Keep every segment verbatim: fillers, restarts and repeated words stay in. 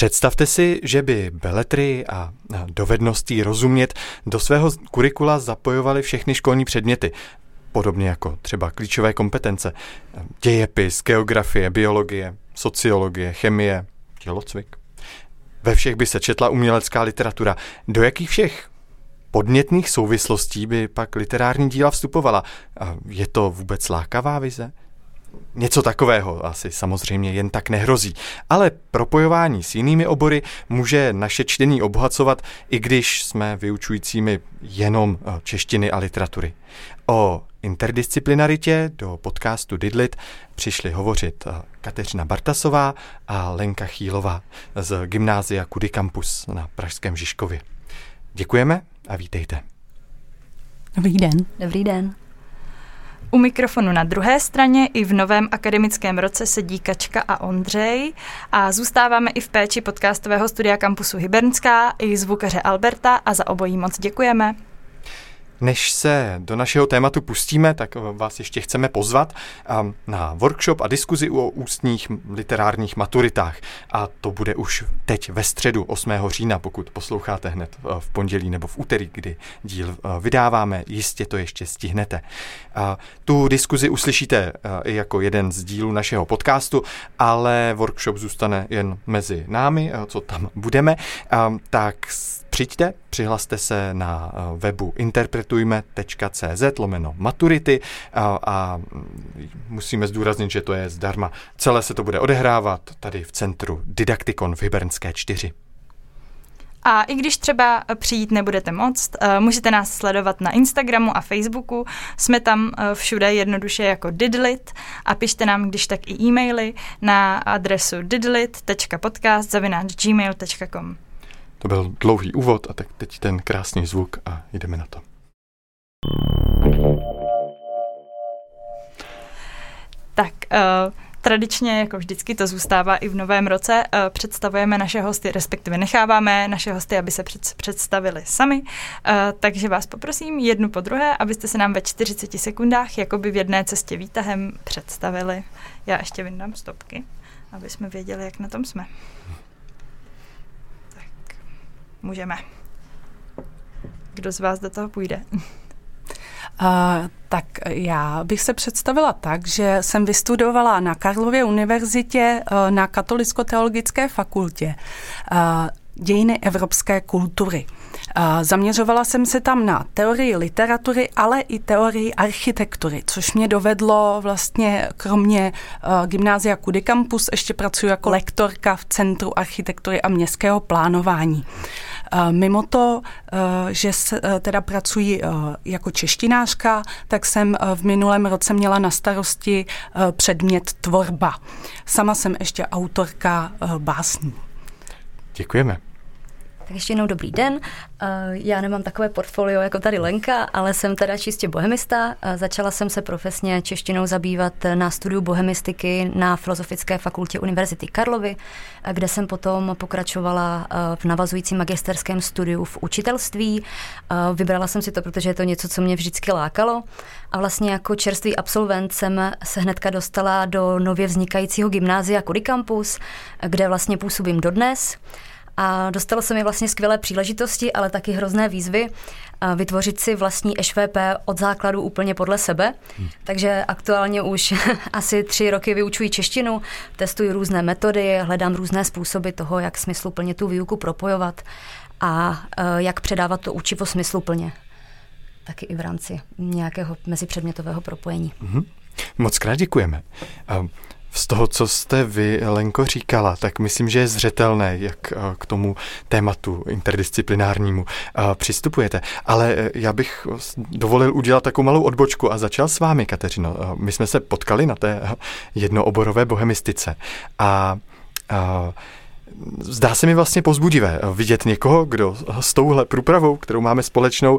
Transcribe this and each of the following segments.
Představte si, že by beletrii a dovedností rozumět do svého kurikula zapojovali všechny školní předměty, podobně jako třeba klíčové kompetence, dějepis, geografie, biologie, sociologie, chemie, tělocvik. Ve všech by se četla umělecká literatura. Do jakých všech podnětných souvislostí by pak literární díla vstupovala? Je to vůbec lákavá vize? Něco takového asi samozřejmě jen tak nehrozí, ale propojování s jinými obory může naše čtení obohacovat, i když jsme vyučujícími jenom češtiny a literatury. O interdisciplinaritě do podcastu Didlit přišli hovořit Kateřina Bartasová a Lenka Chýlová z gymnázia Kudy Campus na pražském Žižkově. Děkujeme a vítejte. Dobrý den. Dobrý den. U mikrofonu na druhé straně i v novém akademickém roce sedí Kačka a Ondřej a zůstáváme i v péči podcastového studia Campusu Hybernská i zvukaře Alberta a za obojí moc děkujeme. Než se do našeho tématu pustíme, tak vás ještě chceme pozvat na workshop a diskuzi o ústních literárních maturitách. A to bude už teď ve středu osmého října, pokud posloucháte hned v pondělí nebo v úterý, kdy díl vydáváme, jistě to ještě stihnete. Tu diskuzi uslyšíte i jako jeden z dílů našeho podcastu, ale workshop zůstane jen mezi námi, co tam budeme. Tak přijďte, přihlaste se na webu interpretujme tečka cé zet lomeno maturity a, a musíme zdůraznit, že to je zdarma. Celé se to bude odehrávat tady v centru Didaktikon v Hybernské čtyři. A i když třeba přijít nebudete moct, můžete nás sledovat na Instagramu a Facebooku. Jsme tam všude jednoduše jako Didlit a pište nám když tak i e-maily na adresu didlit tečka podcast zavináč gmail tečka com. To byl dlouhý úvod a tak teď ten krásný zvuk a jdeme na to. Tak, uh, tradičně, jako vždycky to zůstává i v novém roce, uh, představujeme naše hosty, respektive necháváme naše hosty, aby se před, představili sami. Uh, takže vás poprosím jednu po druhé, abyste se nám ve čtyřiceti sekundách, jakoby v jedné cestě výtahem, představili. Já ještě vyndám stopky, aby jsme věděli, jak na tom jsme. Můžeme. Kdo z vás do toho půjde? Uh, tak já bych se představila tak, že jsem vystudovala na Karlově univerzitě uh, na Katolicko-teologické fakultě uh, dějiny evropské kultury. Uh, zaměřovala jsem se tam na teorii literatury, ale i teorii architektury, což mě dovedlo vlastně kromě uh, gymnázia Kudy Campus, ještě pracuji jako lektorka v Centru architektury a městského plánování. Mimo to, že se, teda pracuji jako češtinářka, tak jsem v minulém roce měla na starosti předmět tvorba. Sama jsem ještě autorka básní. Děkujeme. Tak ještě jednou dobrý den. Já nemám takové portfolio jako tady Lenka, ale jsem teda čistě bohemista. Začala jsem se profesně češtinou zabývat na studiu bohemistiky na Filozofické fakultě Univerzity Karlovy, kde jsem potom pokračovala v navazujícím magisterském studiu v učitelství. Vybrala jsem si to, protože je to něco, co mě vždycky lákalo. A vlastně jako čerstvý absolvent jsem se hnedka dostala do nově vznikajícího gymnázia Kudy Campus, kde vlastně působím dodnes. A dostalo se mi vlastně skvělé příležitosti, ale taky hrozné výzvy vytvořit si vlastní E Š V P od základu úplně podle sebe. Hmm. Takže aktuálně už asi tři roky vyučuji češtinu, testuji různé metody, hledám různé způsoby toho, jak smysluplně tu výuku propojovat a jak předávat to učivo smysluplně. Taky i v rámci nějakého mezipředmětového propojení. Hmm. Moc krát děkujeme. Um. Z toho, co jste vy, Lenko, říkala, tak myslím, že je zřetelné, jak k tomu tématu interdisciplinárnímu přistupujete. Ale já bych dovolil udělat takovou malou odbočku a začal s vámi, Kateřino. My jsme se potkali na té jednooborové bohemistice a, a zdá se mi vlastně povzbudivé vidět někoho, kdo s touhle průpravou, kterou máme společnou,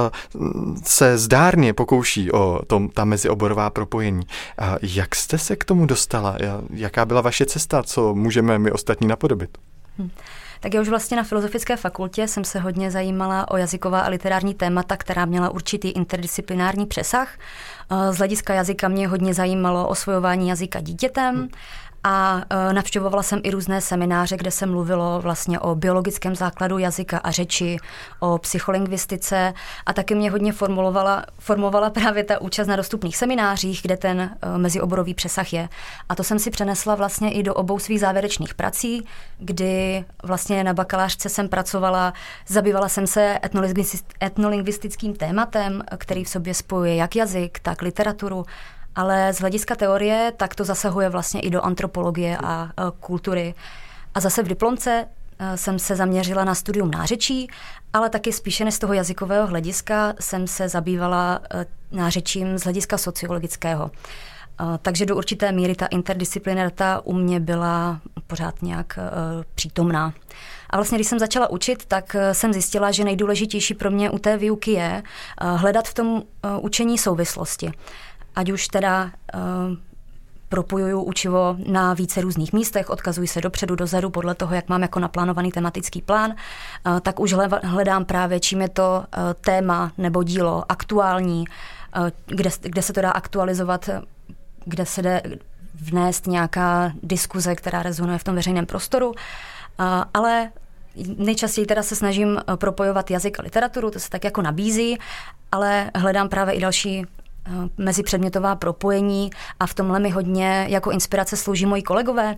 se zdárně pokouší o tom, ta mezioborová propojení. Jak jste se k tomu dostala? Jaká byla vaše cesta? Co můžeme my ostatní napodobit? Hmm. Tak já už vlastně na Filozofické fakultě jsem se hodně zajímala o jazyková a literární témata, která měla určitý interdisciplinární přesah. Z hlediska jazyka mě hodně zajímalo osvojování jazyka dítětem, hmm. A e, navštěvovala jsem i různé semináře, kde se mluvilo vlastně o biologickém základu jazyka a řeči, o psycholingvistice a taky mě hodně formulovala, formovala právě ta účast na dostupných seminářích, kde ten e, mezioborový přesah je. A to jsem si přenesla vlastně i do obou svých závěrečných prací, kdy vlastně na bakalářce jsem pracovala, zabývala jsem se etnolingvistickým tématem, který v sobě spojuje jak jazyk, tak literaturu, ale z hlediska teorie tak to zasahuje vlastně i do antropologie a, a kultury. A zase v diplomce a, jsem se zaměřila na studium nářečí, ale taky spíše než z toho jazykového hlediska jsem se zabývala a, nářečím z hlediska sociologického. A, takže do určité míry ta interdisciplinarita u mě byla pořád nějak a, přítomná. A vlastně, když jsem začala učit, tak jsem zjistila, že nejdůležitější pro mě u té výuky je a, hledat v tom a, učení souvislosti. Ať už teda uh, propojuju učivo na více různých místech, odkazuji se dopředu, dozadu podle toho, jak mám jako naplánovaný tematický plán, uh, tak už hledám právě, čím je to uh, téma nebo dílo aktuální, uh, kde, kde se to dá aktualizovat, kde se jde vnést nějaká diskuze, která rezonuje v tom veřejném prostoru, uh, ale nejčastěji teda se snažím propojovat jazyk a literaturu, to se tak jako nabízí, ale hledám právě i další mezipředmětová propojení a v tomhle mi hodně jako inspirace slouží moji kolegové,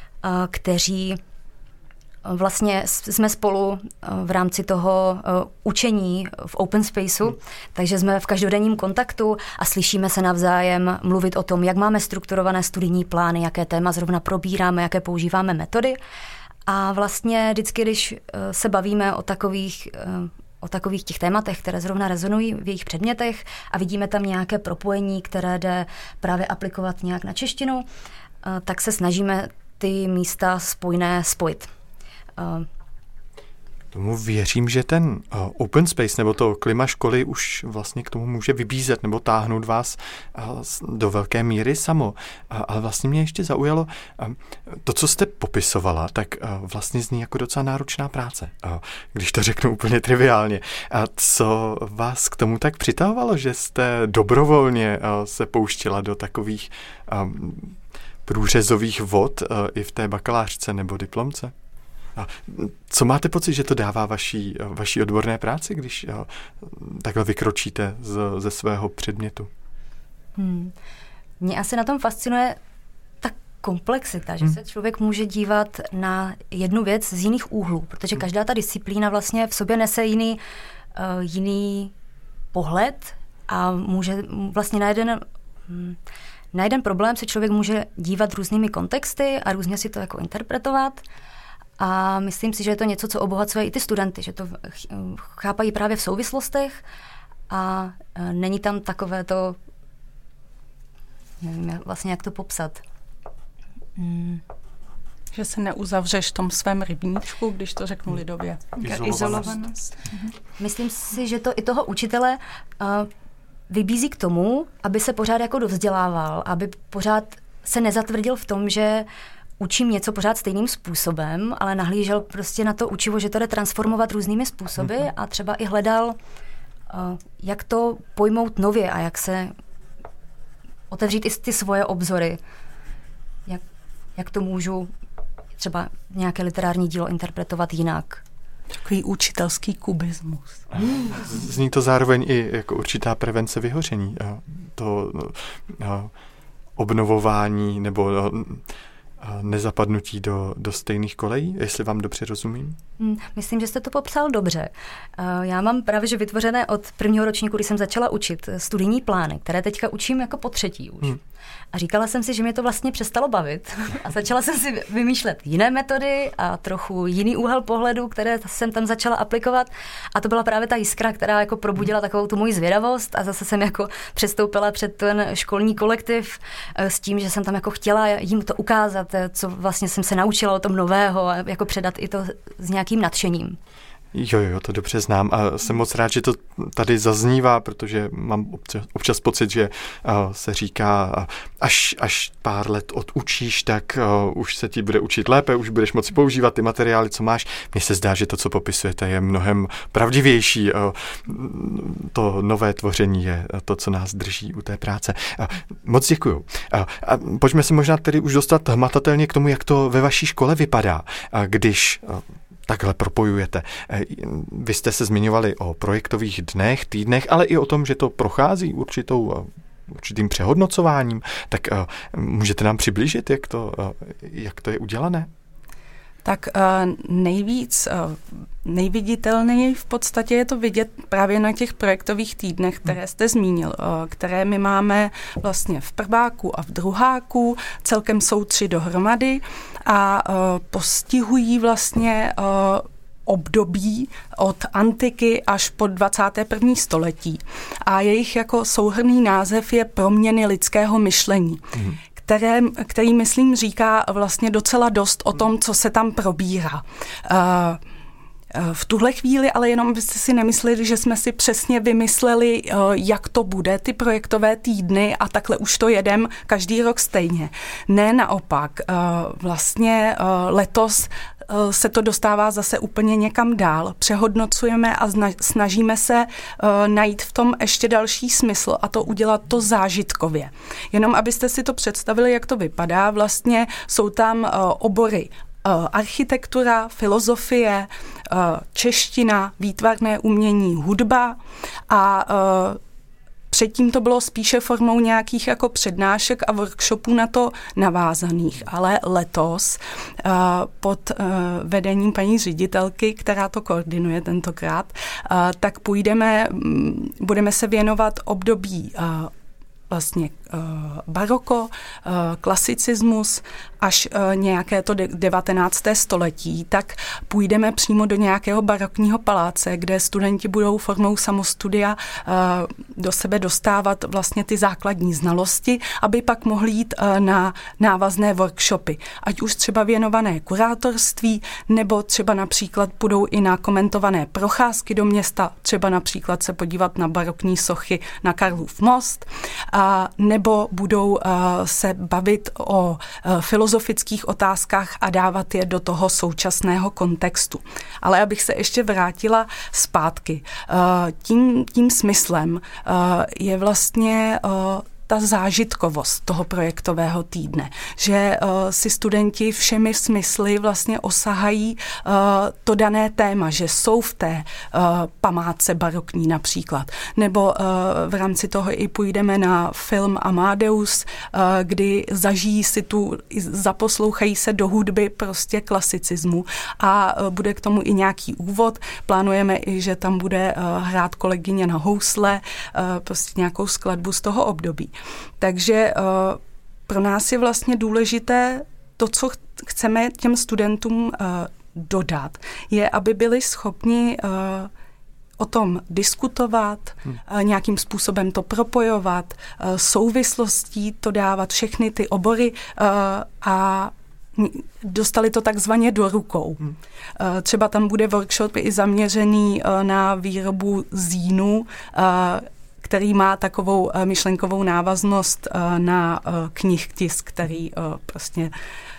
kteří vlastně jsme spolu v rámci toho učení v open spaceu, hmm. takže jsme v každodenním kontaktu a slyšíme se navzájem mluvit o tom, jak máme strukturované studijní plány, jaké téma zrovna probíráme, jaké používáme metody. A vlastně vždycky, když se bavíme o takových o takových těch tématech, které zrovna rezonují v jejich předmětech a vidíme tam nějaké propojení, které jde právě aplikovat nějak na češtinu, tak se snažíme ty místa spojné spojit. Tomu věřím, že ten open space nebo to klima školy už vlastně k tomu může vybízet nebo táhnout vás do velké míry samo. Ale vlastně mě ještě zaujalo, to, co jste popisovala, tak vlastně zní jako docela náročná práce, když to řeknu úplně triviálně. A co vás k tomu tak přitahovalo, že jste dobrovolně se pouštila do takových průřezových vod i v té bakalářce nebo diplomce? A co máte pocit, že to dává vaší, vaší odborné práci, když takhle vykročíte z, ze svého předmětu? Hmm. Mě asi na tom fascinuje ta komplexita, že hmm. se člověk může dívat na jednu věc z jiných úhlů, protože každá ta disciplína vlastně v sobě nese jiný, uh, jiný pohled a může vlastně na jeden, hmm, na jeden problém se člověk může dívat různými kontexty a různě si to jako interpretovat. A myslím si, že je to něco, co obohacuje i ty studenty, že to chápají právě v souvislostech a není tam takové to, nevím vlastně, jak to popsat. Hmm. Že se neuzavřeš v tom svém rybníčku, když to řeknu lidově. Izolovanost. Myslím si, že to i toho učitele uh, vybízí k tomu, aby se pořád jako dovzdělával, aby pořád se nezatvrdil v tom, že učím něco pořád stejným způsobem, ale nahlížel prostě na to učivo, že to jde transformovat různými způsoby a třeba i hledal, jak to pojmout nově a jak se otevřít i ty svoje obzory. Jak, jak to můžu třeba nějaké literární dílo interpretovat jinak. Takový učitelský kubismus. Zní to zároveň i jako určitá prevence vyhoření. To obnovování nebo nezapadnutí do, do stejných kolejí, jestli vám dobře rozumím? Myslím, že jste to popsal dobře. Já mám právě že vytvořené od prvního ročníku, kdy jsem začala učit, studijní plány, které teďka učím jako po třetí už. Hmm. A říkala jsem si, že mě to vlastně přestalo bavit. A začala jsem si vymýšlet jiné metody a trochu jiný úhel pohledu, které jsem tam začala aplikovat. A to byla právě ta jiskra, která jako probudila takovou tu moji zvědavost a zase jsem jako přestoupila před ten školní kolektiv s tím, že jsem tam jako chtěla jim to ukázat, co vlastně jsem se naučila o tom nového a jako předat i to s nějakým nadšením. Jo, jo, to dobře znám a jsem moc rád, že to tady zaznívá, protože mám občas, občas pocit, že uh, se říká, uh, až, až pár let odučíš, tak uh, už se ti bude učit lépe, už budeš moci používat ty materiály, co máš. Mně se zdá, že to, co popisujete, je mnohem pravdivější. Uh, to nové tvoření je to, co nás drží u té práce. Uh, moc děkuju. Uh, a pojďme se možná tedy už dostat hmatatelně k tomu, jak to ve vaší škole vypadá, uh, když uh, takhle propojujete. Vy jste se zmiňovali o projektových dnech, týdnech, ale i o tom, že to prochází určitou, určitým přehodnocováním. Tak můžete nám přiblížit, jak to, jak to je udělané? Tak nejvíc, nejviditelněji v podstatě je to vidět právě na těch projektových týdnech, které jste zmínil, které my máme vlastně v prváku a v druháku, celkem jsou tři dohromady a postihují vlastně období od antiky až po dvacáté první století. A jejich jako souhrnný název je Proměny lidského myšlení. Mm. Které, který, myslím, říká vlastně docela dost o tom, co se tam probírá. V tuhle chvíli ale jenom byste si nemysleli, že jsme si přesně vymysleli, jak to bude, ty projektové týdny a takhle už to jedem každý rok stejně. Ne, naopak. Vlastně letos se to dostává zase úplně někam dál. Přehodnocujeme a snažíme se najít v tom ještě další smysl a to udělat to zážitkově. Jenom abyste si to představili, jak to vypadá, vlastně jsou tam obory architektura, filozofie, čeština, výtvarné umění, hudba a předtím to bylo spíše formou nějakých jako přednášek a workshopů na to navázaných, ale letos uh, pod uh, vedením paní ředitelky, která to koordinuje tentokrát, uh, tak půjdeme, um, budeme se věnovat období uh, vlastně uh, baroko, uh, klasicismus až uh, nějaké to de- devatenácté století, tak půjdeme přímo do nějakého barokního paláce, kde studenti budou formou samostudia uh, do sebe dostávat vlastně ty základní znalosti, aby pak mohli jít uh, na návazné workshopy. Ať už třeba věnované kurátorství, nebo třeba například budou i na komentované procházky do města, třeba například se podívat na barokní sochy na Karlův most, a nebo budou uh, se bavit o uh, filozofických otázkách a dávat je do toho současného kontextu. Ale abych se ještě vrátila zpátky. Uh, tím, tím smyslem uh, je vlastně uh, ta zážitkovost toho projektového týdne, že uh, si studenti všemi smysly vlastně osahají uh, to dané téma, že jsou v té uh, památce barokní například. Nebo uh, v rámci toho i půjdeme na film Amadeus, uh, kdy zažijí si tu, zaposlouchají se do hudby prostě klasicismu a uh, bude k tomu i nějaký úvod. Plánujeme i, že tam bude uh, hrát kolegyně na housle, uh, prostě nějakou skladbu z toho období. Takže uh, pro nás je vlastně důležité to, co chceme těm studentům uh, dodat, je, aby byli schopni uh, o tom diskutovat, hmm. uh, nějakým způsobem to propojovat, uh, souvislostí to dávat, všechny ty obory uh, a dostali to takzvaně do rukou. Hmm. Uh, třeba tam bude workshop i zaměřený uh, na výrobu zínu, uh, který má takovou myšlenkovou návaznost na knihtisk, který prostě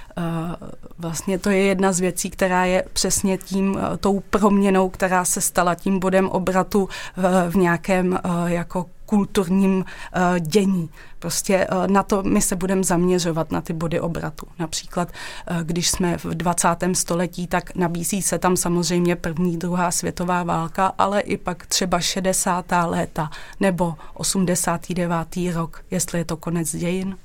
vlastně to je jedna z věcí, která je přesně tím, tou proměnou, která se stala tím bodem obratu v nějakém jako kulturním uh, dění. Prostě uh, na to my se budeme zaměřovat, na ty body obratu. Například, uh, když jsme v dvacátém století, tak nabízí se tam samozřejmě první, druhá světová válka, ale i pak třeba šedesátá léta nebo osmdesátý devátý rok, jestli je to konec dějin.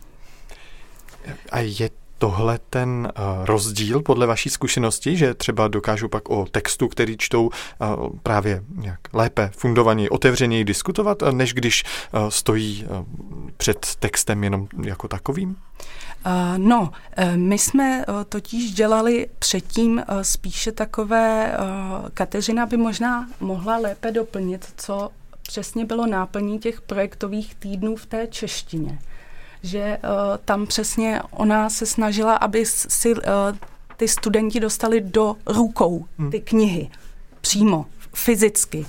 A je tohle ten uh, rozdíl podle vaší zkušenosti, že třeba dokážu pak o textu, který čtou, uh, právě nějak lépe, fundovaněji, otevřeněji diskutovat, než když uh, stojí uh, před textem jenom jako takovým? Uh, no, uh, my jsme uh, totiž dělali předtím uh, spíše takové, uh, Kateřina by možná mohla lépe doplnit, co přesně bylo náplní těch projektových týdnů v té češtině. Že uh, tam přesně ona se snažila, aby si uh, ty studenti dostali do rukou ty knihy. přímo, fyzicky?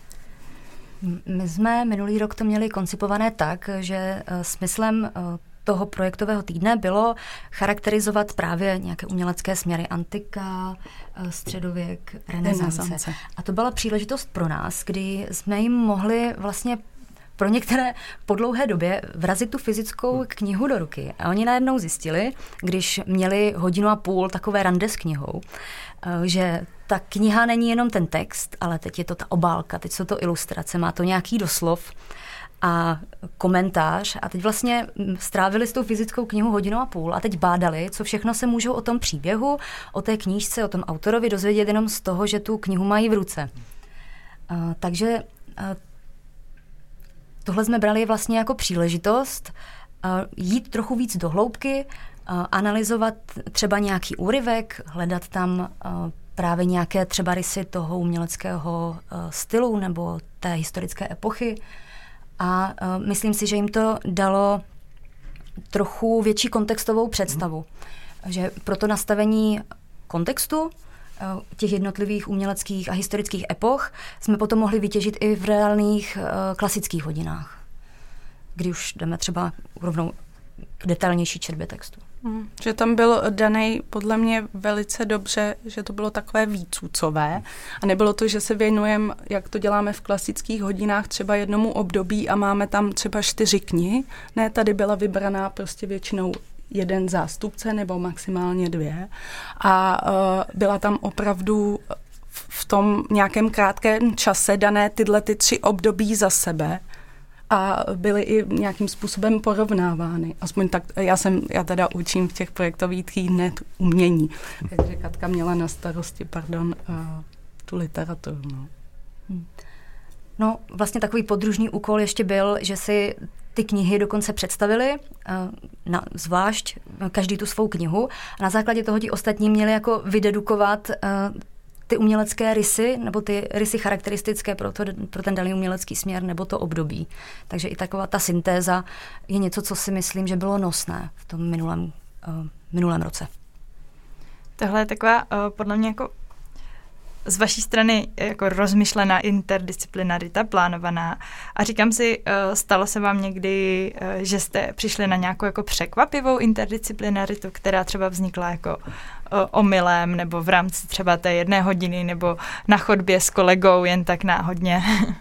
My jsme minulý rok to měli koncipované tak, že smyslem toho projektového týdne bylo charakterizovat právě nějaké umělecké směry, antika, středověk, renesance. renesance. A to byla příležitost pro nás, kdy jsme jim mohli vlastně pro některé po dlouhé době vrazit tu fyzickou knihu do ruky. A oni najednou zjistili, když měli hodinu a půl takové rande s knihou, že ta kniha není jenom ten text, ale teď je to ta obálka, teď jsou to ilustrace, má to nějaký doslov a komentář a teď vlastně strávili s tou fyzickou knihu hodinu a půl a teď bádali, co všechno se můžou o tom příběhu, o té knížce, o tom autorovi dozvědět jenom z toho, že tu knihu mají v ruce. Uh, takže uh, tohle jsme brali vlastně jako příležitost uh, jít trochu víc do hloubky, uh, analyzovat třeba nějaký úryvek, hledat tam uh, právě nějaké třeba rysy toho uměleckého uh, stylu nebo té historické epochy. A uh, myslím si, že jim to dalo trochu větší kontextovou představu. Hmm. Že pro to nastavení kontextu uh, těch jednotlivých uměleckých a historických epoch jsme potom mohli vytěžit i v reálných uh, klasických hodinách, kdy už jdeme třeba rovnou k detailnější četbě textu. Hmm. Že tam byl daný podle mě velice dobře, že to bylo takové výcucové a nebylo to, že se věnujeme, jak to děláme v klasických hodinách, třeba jednomu období a máme tam třeba čtyři knihy. Ne, tady byla vybraná prostě většinou jeden zástupce nebo maximálně dvě a uh, byla tam opravdu v tom nějakém krátkém čase dané tyhle ty tři období za sebe. A byly i nějakým způsobem porovnávány. Aspoň tak, já jsem, já teda učím v těch projektových týdnech umění. Takže Katka měla na starosti, pardon, uh, tu literaturu. No. Hmm. no, vlastně takový podružný úkol ještě byl, že si ty knihy dokonce představili, uh, na, zvlášť každý tu svou knihu. A na základě toho ti ostatní měli jako vydedukovat uh, ty umělecké rysy, nebo ty rysy charakteristické pro, to, pro ten daný umělecký směr, nebo to období. Takže i taková ta syntéza je něco, co si myslím, že bylo nosné v tom minulém, uh, minulém roce. Tohle je taková uh, podle mě jako z vaší strany jako rozmyšlená interdisciplinarita, plánovaná. A říkám si, stalo se vám někdy, že jste přišli na nějakou jako překvapivou interdisciplinaritu, která třeba vznikla jako omylem, nebo v rámci třeba té jedné hodiny, nebo na chodbě s kolegou jen tak náhodně?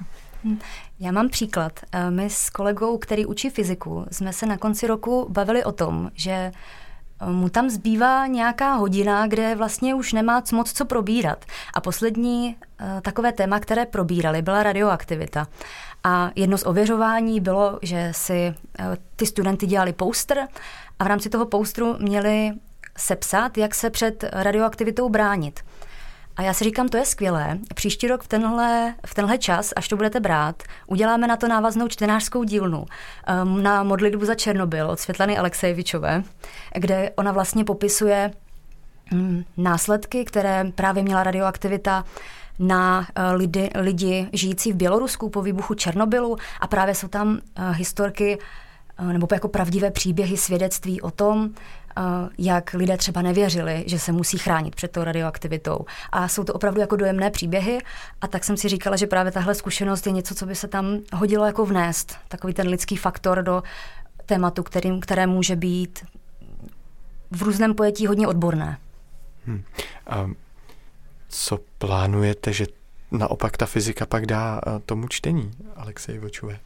Já mám příklad. My s kolegou, který učí fyziku, jsme se na konci roku bavili o tom, že mu tam zbývá nějaká hodina, kde vlastně už nemá moc co probírat. A poslední uh, takové téma, které probírali, byla radioaktivita. A jedno z ověřování bylo, že si uh, ty studenty dělali poster a v rámci toho posteru měli sepsat, jak se před radioaktivitou bránit. A já si říkám, to je skvělé. Příští rok v tenhle, v tenhle čas, až to budete brát, uděláme na to návaznou čtenářskou dílnu um, na modlitbu za Černobyl od Světlany Alexejevičové, kde ona vlastně popisuje um, následky, které právě měla radioaktivita na uh, lidi, lidi žijící v Bělorusku po výbuchu Černobylu a právě jsou tam uh, historky uh, nebo jako pravdivé příběhy, svědectví o tom, jak lidé třeba nevěřili, že se musí chránit před tou radioaktivitou. A jsou to opravdu jako dojemné příběhy a tak jsem si říkala, že právě tahle zkušenost je něco, co by se tam hodilo jako vnést. Takový ten lidský faktor do tématu, kterým, které může být v různém pojetí hodně odborné. Hmm. A co plánujete, že naopak ta fyzika pak dá tomu čtení, Alexejevičové?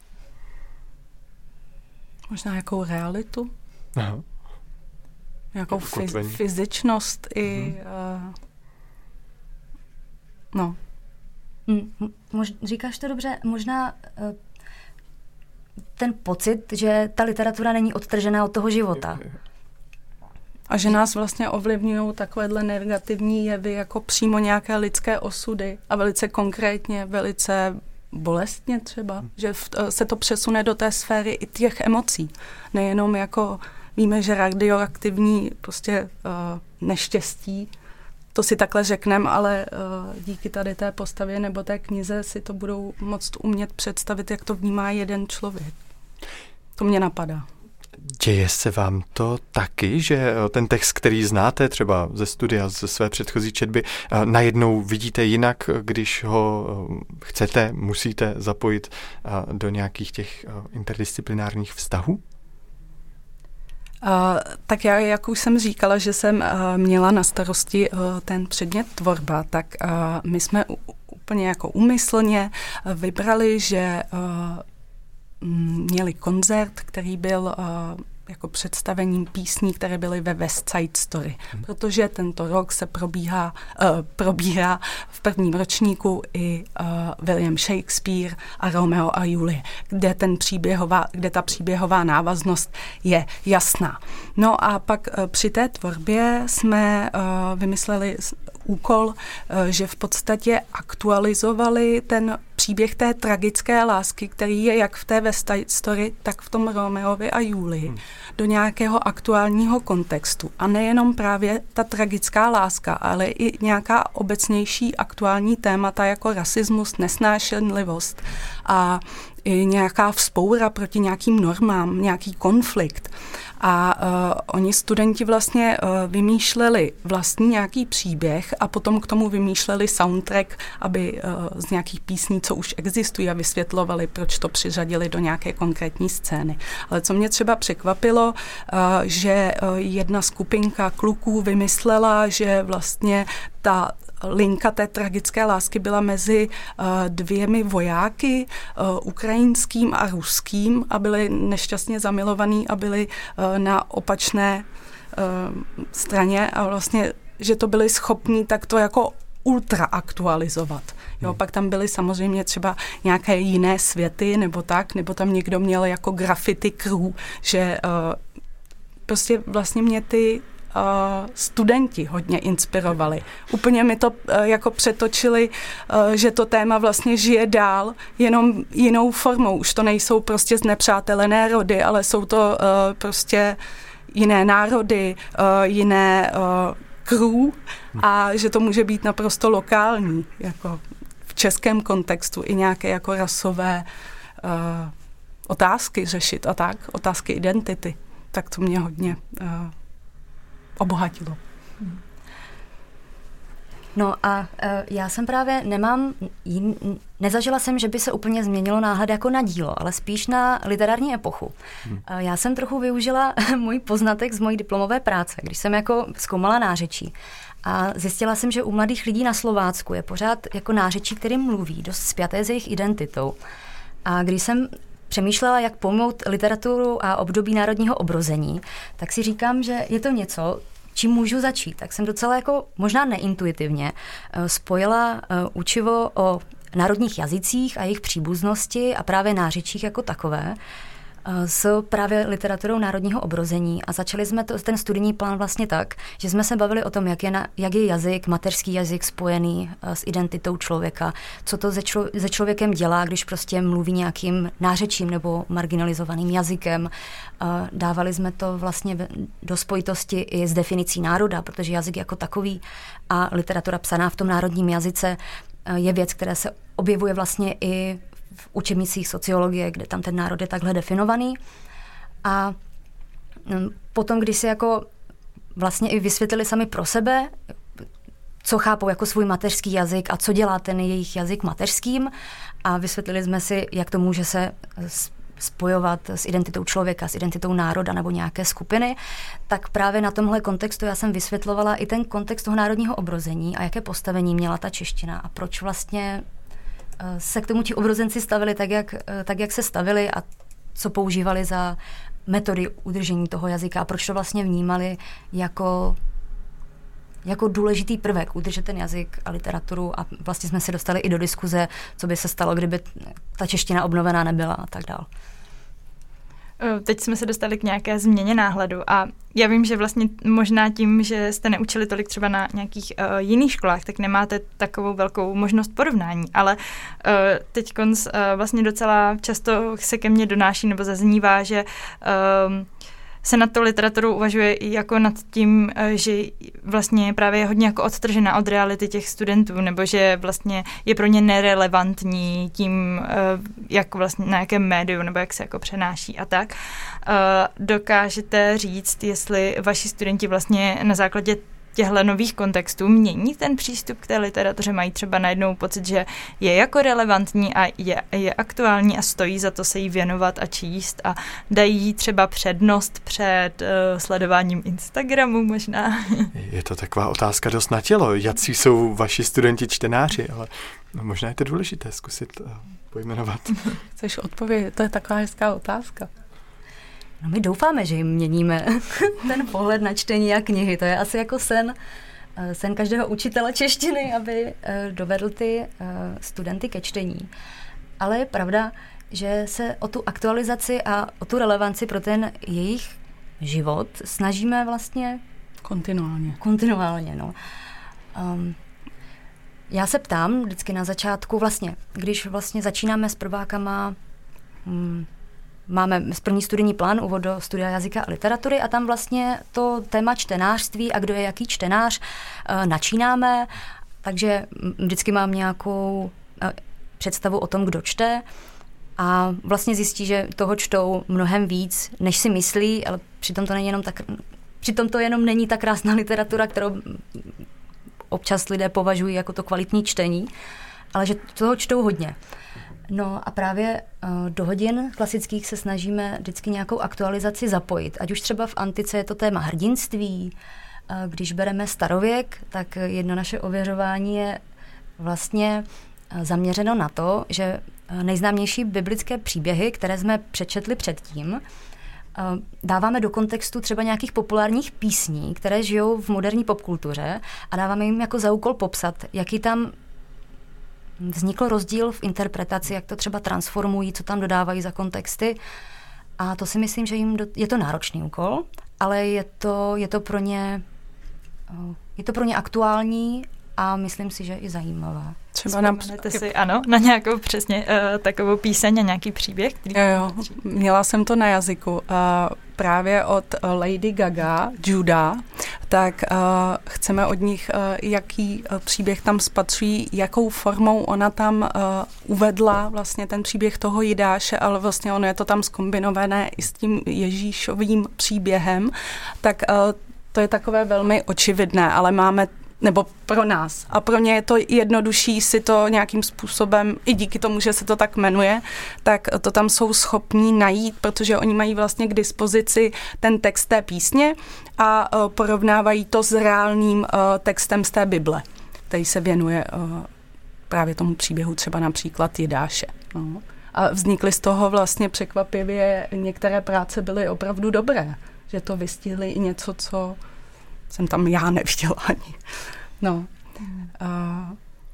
Možná jakou realitu? Aha. Nějakou fyz- fyzičnost i... Mm. Uh, no. Mm, mož, říkáš to dobře, možná uh, ten pocit, že ta literatura není odtržená od toho života. A že nás vlastně ovlivňují takovéhle negativní jevy jako přímo nějaké lidské osudy a velice konkrétně, velice bolestně třeba, mm. že v, uh, se to přesune do té sféry i těch emocí. Nejenom jako... Víme, že radioaktivní prostě uh, neštěstí, to si takhle řekneme, ale uh, díky tady té postavě nebo té knize si to budou moct umět představit, jak to vnímá jeden člověk. To mě napadá. Děje se vám to taky, že ten text, který znáte třeba ze studia, ze své předchozí četby, najednou vidíte jinak, když ho chcete, musíte zapojit do nějakých těch interdisciplinárních vztahů? Uh, tak já, jak už jsem říkala, že jsem uh, měla na starosti uh, ten předmět tvorba, tak uh, my jsme u, úplně jako úmyslně uh, vybrali, že uh, měli koncert, který byl uh, jako představením písní, které byly ve West Side Story, hmm. protože tento rok se probíhá, uh, probíhá v prvním ročníku i uh, William Shakespeare a Romeo a Julie, kde, ten příběhová, kde ta příběhová návaznost je jasná. No a pak uh, při té tvorbě jsme uh, vymysleli úkol, uh, že v podstatě aktualizovali ten příběh té tragické lásky, který je jak v té West Side Story, tak v tom Romeovi a Julii, hmm. do nějakého aktuálního kontextu. A nejenom právě ta tragická láska, ale i nějaká obecnější aktuální témata jako rasismus, nesnášenlivost a i nějaká vzpoura proti nějakým normám, nějaký konflikt. A uh, oni studenti vlastně uh, vymýšleli vlastní nějaký příběh a potom k tomu vymýšleli soundtrack, aby uh, z nějakých písní, co už existují, a vysvětlovali, proč to přiřadili do nějaké konkrétní scény. Ale co mě třeba překvapilo, uh, že uh, jedna skupinka kluků vymyslela, že vlastně ta linka té tragické lásky byla mezi uh, dvěmi vojáky, uh, ukrajinským a ruským, a byli nešťastně zamilovaní a byli uh, na opačné uh, straně a vlastně, že to byli schopní tak to jako ultra aktualizovat. Jo, hmm. Pak tam byly samozřejmě třeba nějaké jiné světy nebo tak, nebo tam někdo měl jako graffiti crew, že uh, prostě vlastně mě ty Uh, studenti hodně inspirovali. Úplně mi to uh, jako přetočili, uh, že to téma vlastně žije dál, jenom jinou formou. Už to nejsou prostě znepřátelené rody, ale jsou to uh, prostě jiné národy, uh, jiné uh, crew a že to může být naprosto lokální, jako v českém kontextu i nějaké jako rasové uh, otázky řešit a tak, otázky identity. Tak to mě hodně uh, obohatilo. No a uh, já jsem právě nemám, jin, nezažila jsem, že by se úplně změnilo náhled jako na dílo, ale spíš na literární epochu. Hmm. Uh, já jsem trochu využila můj poznatek z mojí diplomové práce, když jsem jako zkoumala nářečí. A zjistila jsem, že u mladých lidí na Slovácku je pořád jako nářečí, kterým mluví, dost spjaté s jejich identitou. A když jsem přemýšlela, jak pojmout literaturu a období národního obrození, tak si říkám, že je to něco, čím můžu začít. Tak jsem docela jako možná neintuitivně spojila učivo o národních jazycích a jejich příbuznosti a právě nářečích jako takové s právě literaturou národního obrození a začali jsme to, ten studijní plán vlastně tak, že jsme se bavili o tom, jak je, na, jak je jazyk, mateřský jazyk spojený s identitou člověka, co to se, člo, se člověkem dělá, když prostě mluví nějakým nářečím nebo marginalizovaným jazykem. Dávali jsme to vlastně do spojitosti i s definicí národa, protože jazyk jako takový a literatura psaná v tom národním jazyce je věc, která se objevuje vlastně i v učebnicích sociologie, kde tam ten národ je takhle definovaný. A potom, když si jako vlastně i vysvětlili sami pro sebe, co chápou jako svůj mateřský jazyk a co dělá ten jejich jazyk mateřským, a vysvětlili jsme si, jak to může se spojovat s identitou člověka, s identitou národa nebo nějaké skupiny, tak právě na tomhle kontextu já jsem vysvětlovala i ten kontext toho národního obrození a jaké postavení měla ta čeština a proč vlastně se k tomu ti obrozenci stavili tak jak, tak, jak se stavili a co používali za metody udržení toho jazyka a proč to vlastně vnímali jako, jako důležitý prvek, udržet ten jazyk a literaturu, a vlastně jsme se dostali i do diskuze, co by se stalo, kdyby ta čeština obnovená nebyla a tak dál. Teď jsme se dostali k nějaké změně náhledu a já vím, že vlastně možná tím, že jste neučili tolik třeba na nějakých uh, jiných školách, tak nemáte takovou velkou možnost porovnání, ale uh, teď konc, uh, vlastně docela často se ke mně donáší nebo zaznívá, že uh, se nad tou literaturou uvažuje i jako nad tím, že vlastně je právě hodně jako odtržena od reality těch studentů, nebo že vlastně je pro ně nerelevantní tím, jak vlastně na jakém médiu, nebo jak se jako přenáší a tak. Dokážete říct, jestli vaši studenti vlastně na základě těchto nových kontextů mění ten přístup k té literatuře, mají třeba najednou pocit, že je jako relevantní a je, je aktuální a stojí za to se jí věnovat a číst a dají jí třeba přednost před uh, sledováním Instagramu možná. Je to taková otázka dost na tělo, jací jsou vaši studenti čtenáři, ale možná je to důležité zkusit uh, pojmenovat. Chceš odpovědět? To je taková hezká otázka. No my doufáme, že jim měníme ten pohled na čtení a knihy. To je asi jako sen, sen každého učitele češtiny, aby dovedl ty studenty ke čtení. Ale je pravda, že se o tu aktualizaci a o tu relevanci pro ten jejich život snažíme vlastně kontinuálně. Kontinuálně, no. Um, já se ptám vždycky na začátku, vlastně, když vlastně začínáme s prvákama, um, máme první studijní plán, úvod do studia jazyka a literatury a tam vlastně to téma čtenářství a kdo je jaký čtenář načínáme, takže vždycky mám nějakou představu o tom, kdo čte a vlastně zjistí, že toho čtou mnohem víc, než si myslí, ale přitom to není jenom tak, přitom to jenom není ta krásná literatura, kterou občas lidé považují jako to kvalitní čtení, ale že toho čtou hodně. No a právě uh, do hodin klasických se snažíme vždycky nějakou aktualizaci zapojit. Ať už třeba v antice je to téma hrdinství. Uh, když bereme starověk, tak jedno naše ověřování je vlastně uh, zaměřeno na to, že uh, nejznámější biblické příběhy, které jsme přečetli předtím, uh, dáváme do kontextu třeba nějakých populárních písní, které žijou v moderní popkultuře a dáváme jim jako za úkol popsat, jaký tam vznikl rozdíl v interpretaci, jak to třeba transformují, co tam dodávají za kontexty. A to si myslím, že jim do, je to náročný úkol, ale je to, je to pro ně je to pro ně aktuální a myslím si, že i zajímavá. Třeba Vzpomenete si, ano, na nějakou přesně uh, takovou píseň a nějaký příběh? Který... Jo, jo, měla jsem to na jazyku. Uh, právě od Lady Gaga, Juda, tak uh, chceme od nich, uh, jaký uh, příběh tam spatří, jakou formou ona tam uh, uvedla vlastně ten příběh toho Jidáše, ale vlastně ono je to tam zkombinované i s tím Ježíšovým příběhem, tak uh, to je takové velmi očividné, ale máme nebo pro nás. A pro ně je to jednodušší si to nějakým způsobem, i díky tomu, že se to tak jmenuje, tak to tam jsou schopní najít, protože oni mají vlastně k dispozici ten text té písně a uh, porovnávají to s reálným uh, textem z té Bible, který se věnuje uh, právě tomu příběhu třeba například Jidáše. No. A vznikly z toho vlastně překvapivě, některé práce byly opravdu dobré, že to vystihly i něco, co jsem tam já neviděla ani. No. Uh.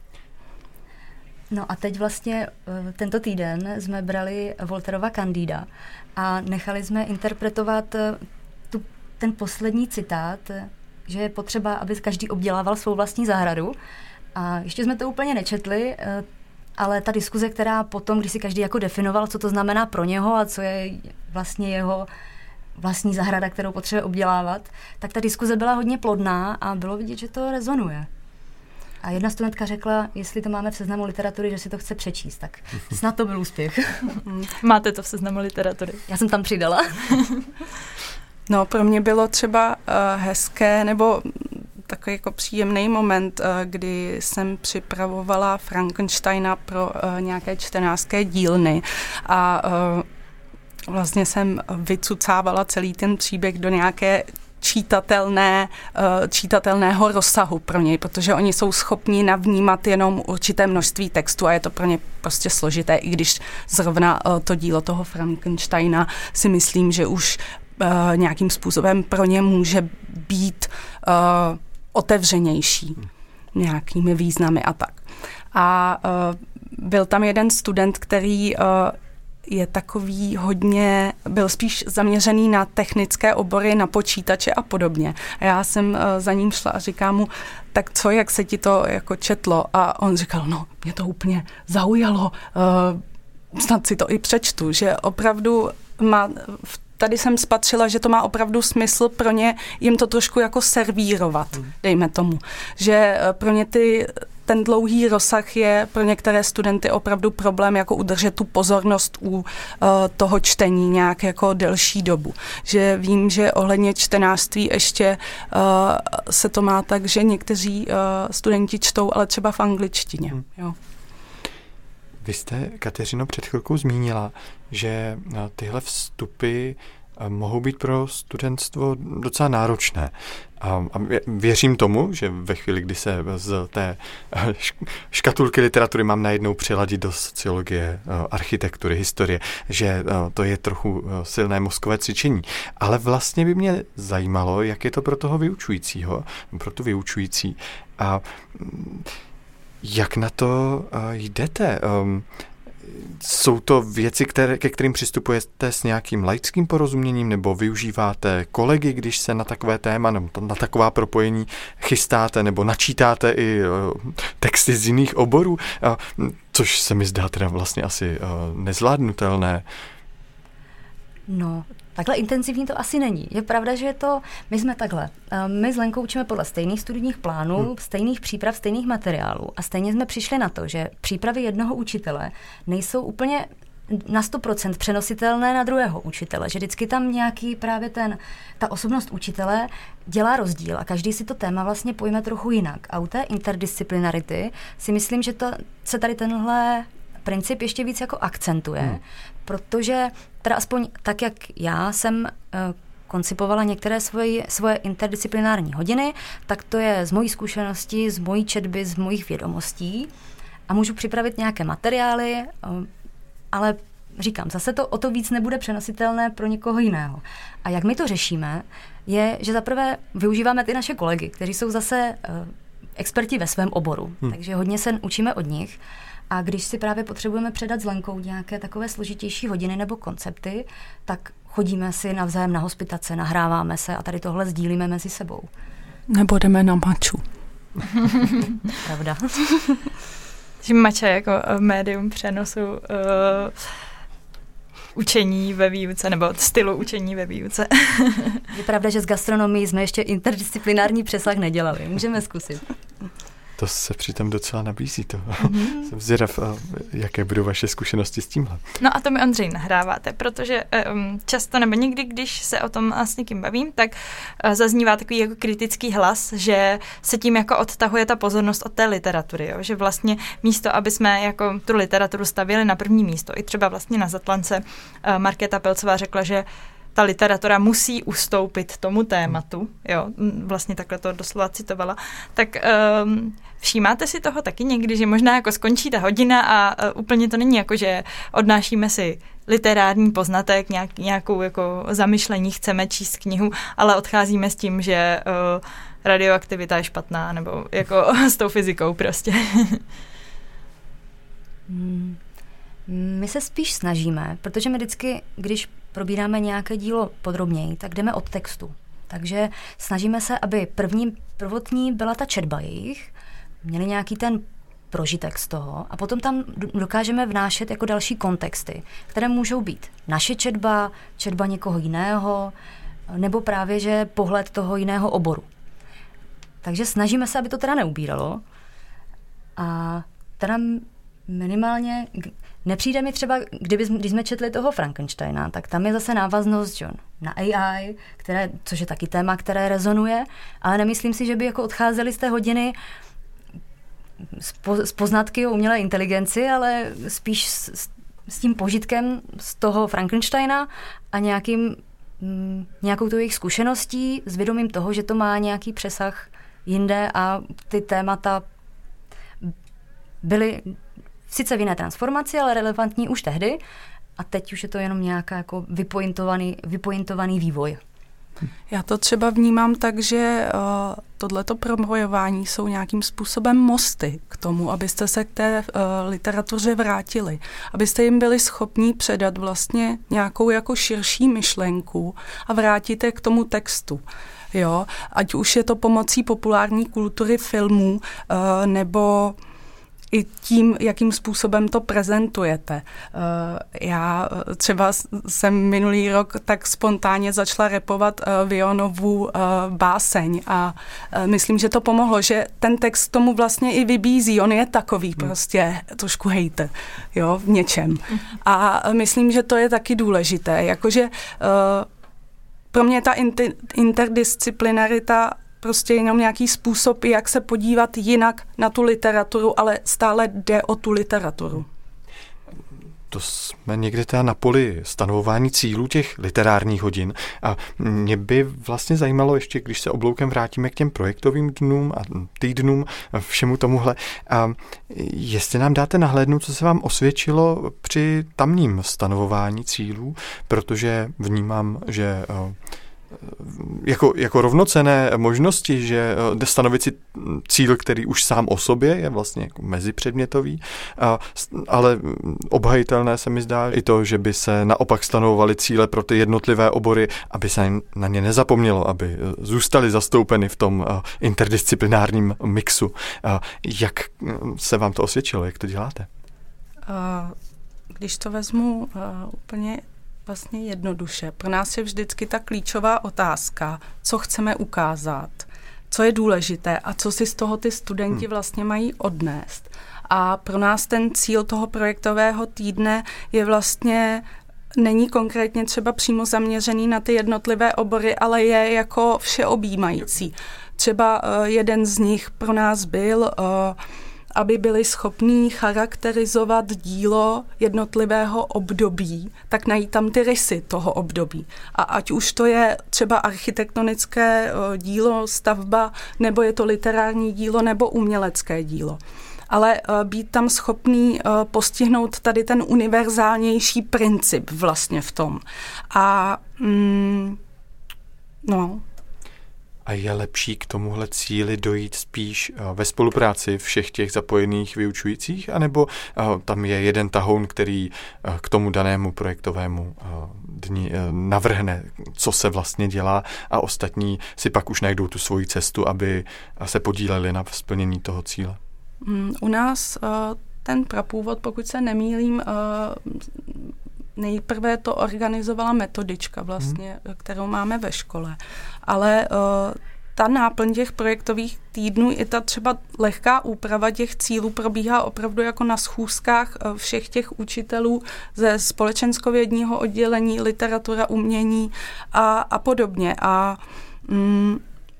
No a teď vlastně tento týden jsme brali Voltairova Candida a nechali jsme interpretovat tu, ten poslední citát, že je potřeba, aby každý obdělával svou vlastní zahradu. A ještě jsme to úplně nečetli, ale ta diskuze, která potom, když si každý jako definoval, co to znamená pro něho a co je vlastně jeho vlastní zahrada, kterou potřebuje obdělávat, tak ta diskuze byla hodně plodná a bylo vidět, že to rezonuje. A jedna studentka řekla, jestli to máme v seznamu literatury, že si to chce přečíst, tak snad to byl úspěch. Máte to v seznamu literatury? Já jsem tam přidala. No, pro mě bylo třeba uh, hezké, nebo takový jako příjemný moment, uh, kdy jsem připravovala Frankensteina pro uh, nějaké čtenářské dílny a uh, vlastně jsem vycucávala celý ten příběh do nějaké čítatelné, uh, čítatelného rozsahu pro něj, protože oni jsou schopni navnímat jenom určité množství textu a je to pro ně prostě složité, i když zrovna uh, to dílo toho Frankensteina si myslím, že už uh, nějakým způsobem pro ně může být uh, otevřenější nějakými významy a tak. A uh, byl tam jeden student, který uh, je takový hodně, byl spíš zaměřený na technické obory, na počítače a podobně. A já jsem uh, za ním šla a říkám mu, tak co, jak se ti to jako četlo? A on říkal, no, mě to úplně zaujalo, uh, snad si to i přečtu, že opravdu má v tady jsem spatřila, že to má opravdu smysl pro ně jim to trošku jako servírovat, hmm. dejme tomu. Že pro ně ty ten dlouhý rozsah je pro některé studenty opravdu problém jako udržet tu pozornost u uh, toho čtení nějak jako delší dobu. Že vím, že ohledně čtenářství ještě uh, se to má tak, že někteří uh, studenti čtou, ale třeba v angličtině. Hmm. Jo. Vy jste, Kateřino, před chvilkou zmínila, že tyhle vstupy mohou být pro studentstvo docela náročné. A věřím tomu, že ve chvíli, kdy se z té škatulky literatury mám najednou přiladit do sociologie, architektury, historie, že to je trochu silné mozkové cvičení. Ale vlastně by mě zajímalo, jak je to pro toho vyučujícího, pro tu vyučující. A jak na to jdete? Jsou to věci, které, ke kterým přistupujete s nějakým laickým porozuměním, nebo využíváte kolegy, když se na takové téma nebo na taková propojení chystáte, nebo načítáte i texty z jiných oborů, což se mi zdá teda vlastně asi nezvládnutelné. No, takhle intenzivní to asi není. Je pravda, že je to, my jsme takhle, my s Lenkou učíme podle stejných studijních plánů, hmm. stejných příprav, stejných materiálů a stejně jsme přišli na to, že přípravy jednoho učitele nejsou úplně na sto procent přenositelné na druhého učitele, že vždycky tam nějaký právě ten, ta osobnost učitele dělá rozdíl a každý si to téma vlastně pojme trochu jinak. A u té interdisciplinarity si myslím, že to, se tady tenhle princip ještě víc jako akcentuje, hmm. protože teda aspoň tak, jak já jsem uh, koncipovala některé svoje, svoje interdisciplinární hodiny, tak to je z mojí zkušenosti, z mojí četby, z mojich vědomostí a můžu připravit nějaké materiály, uh, ale říkám, zase to o to víc nebude přenositelné pro někoho jiného. A jak my to řešíme, je, že zaprvé využíváme ty naše kolegy, kteří jsou zase uh, experti ve svém oboru, hmm. takže hodně se učíme od nich. A když si právě potřebujeme předat s Lenkou nějaké takové složitější hodiny nebo koncepty, tak chodíme si navzájem na hospitace, nahráváme se a tady tohle sdílíme mezi sebou. Nebo jdeme na maču. Pravda. Že mača jako médium přenosu uh, učení ve výuce, nebo stylu učení ve výuce. Je pravda, že s gastronomií jsme ještě interdisciplinární přesah nedělali. Můžeme zkusit. To se přitom docela nabízí. To. Mm-hmm. Jsem zvědav, jaké budou vaše zkušenosti s tímhle. No a to mi, Ondřej, nahráváte, protože um, často nebo někdy, když se o tom s někým bavím, tak uh, zaznívá takový jako kritický hlas, že se tím jako odtahuje ta pozornost od té literatury, jo? Že vlastně místo, aby jsme jako tu literaturu stavěli na první místo, i třeba vlastně na Zatlance uh, Markéta Pelcová řekla, že ta literatura musí ustoupit tomu tématu, jo, vlastně takhle to doslova citovala, tak um, všímáte si toho taky někdy, že možná jako skončí ta hodina a uh, úplně to není jako, že odnášíme si literární poznatek, nějak, nějakou jako zamyšlení, chceme číst knihu, ale odcházíme s tím, že uh, radioaktivita je špatná, nebo jako s tou fyzikou prostě. Hmm. My se spíš snažíme, protože my vždycky, když probíráme nějaké dílo podrobněji, tak jdeme od textu. Takže snažíme se, aby první, prvotní byla ta četba jejich, měli nějaký ten prožitek z toho a potom tam dokážeme vnášet jako další kontexty, které můžou být naše četba, četba někoho jiného, nebo právě, že pohled toho jiného oboru. Takže snažíme se, aby to teda neubíralo a teda minimálně nepřijde mi třeba, kdyby, když jsme četli toho Frankensteina, tak tam je zase návaznost John, na A I, které, což je taky téma, které rezonuje, ale nemyslím si, že by jako odcházeli z té hodiny z, po, z poznatky o umělé inteligenci, ale spíš s, s tím požitkem z toho Frankensteina a nějakým, m, nějakou tu jejich zkušeností, s vědomím toho, že to má nějaký přesah jinde a ty témata byly sice v jiné transformaci, ale relevantní už tehdy a teď už je to jenom nějaká jako vypointovaný, vypointovaný vývoj. Já to třeba vnímám tak, že uh, tohleto promojování jsou nějakým způsobem mosty k tomu, abyste se k té uh, literatuře vrátili. Abyste jim byli schopní předat vlastně nějakou jako širší myšlenku a vrátit je k tomu textu. Jo? Ať už je to pomocí populární kultury filmů uh, nebo i tím, jakým způsobem to prezentujete. Já třeba jsem minulý rok tak spontánně začala rapovat Vionovu báseň a myslím, že to pomohlo, že ten text tomu vlastně i vybízí. On je takový prostě trošku hejter, jo, v něčem. A myslím, že to je taky důležité. Jakože pro mě ta interdisciplinarita prostě jenom nějaký způsob, jak se podívat jinak na tu literaturu, ale stále jde o tu literaturu. To jsme někde teda na poli stanovování cílů těch literárních hodin a mě by vlastně zajímalo ještě, když se obloukem vrátíme k těm projektovým dnům a týdnům, všemu tomuhle, a jestli nám dáte nahlédnout, co se vám osvědčilo při tamním stanovování cílů, protože vnímám, že Jako, jako rovnocenné možnosti, že jde stanovit si cíl, který už sám o sobě je vlastně jako mezipředmětový, a, ale obhajitelné se mi zdá i to, že by se naopak stanovovaly cíle pro ty jednotlivé obory, aby se na ně nezapomnělo, aby zůstaly zastoupeny v tom interdisciplinárním mixu. Jak se vám to osvědčilo? Jak to děláte? Když to vezmu úplně vlastně jednoduše. Pro nás je vždycky ta klíčová otázka, co chceme ukázat, co je důležité a co si z toho ty studenti vlastně mají odnést. A pro nás ten cíl toho projektového týdne je vlastně, není konkrétně třeba přímo zaměřený na ty jednotlivé obory, ale je jako všeobjímající. Třeba uh, jeden z nich pro nás byl uh, aby byli schopní charakterizovat dílo jednotlivého období, tak najít tam ty rysy toho období. A ať už to je třeba architektonické dílo, stavba, nebo je to literární dílo, nebo umělecké dílo. Ale být tam schopný postihnout tady ten univerzálnější princip vlastně v tom. A mm, no... A je lepší k tomuhle cíli dojít spíš ve spolupráci všech těch zapojených vyučujících, anebo tam je jeden tahoun, který k tomu danému projektovému dni navrhne, co se vlastně dělá a ostatní si pak už najdou tu svoji cestu, aby se podíleli na splnění toho cíle? U nás ten prapůvod, pokud se nemýlím, nejprve to organizovala metodička vlastně, hmm. kterou máme ve škole. Ale uh, ta náplň těch projektových týdnů i ta třeba lehká úprava těch cílů probíhá opravdu jako na schůzkách uh, všech těch učitelů ze společenskovědního oddělení, literatura, umění a, a podobně. A mm,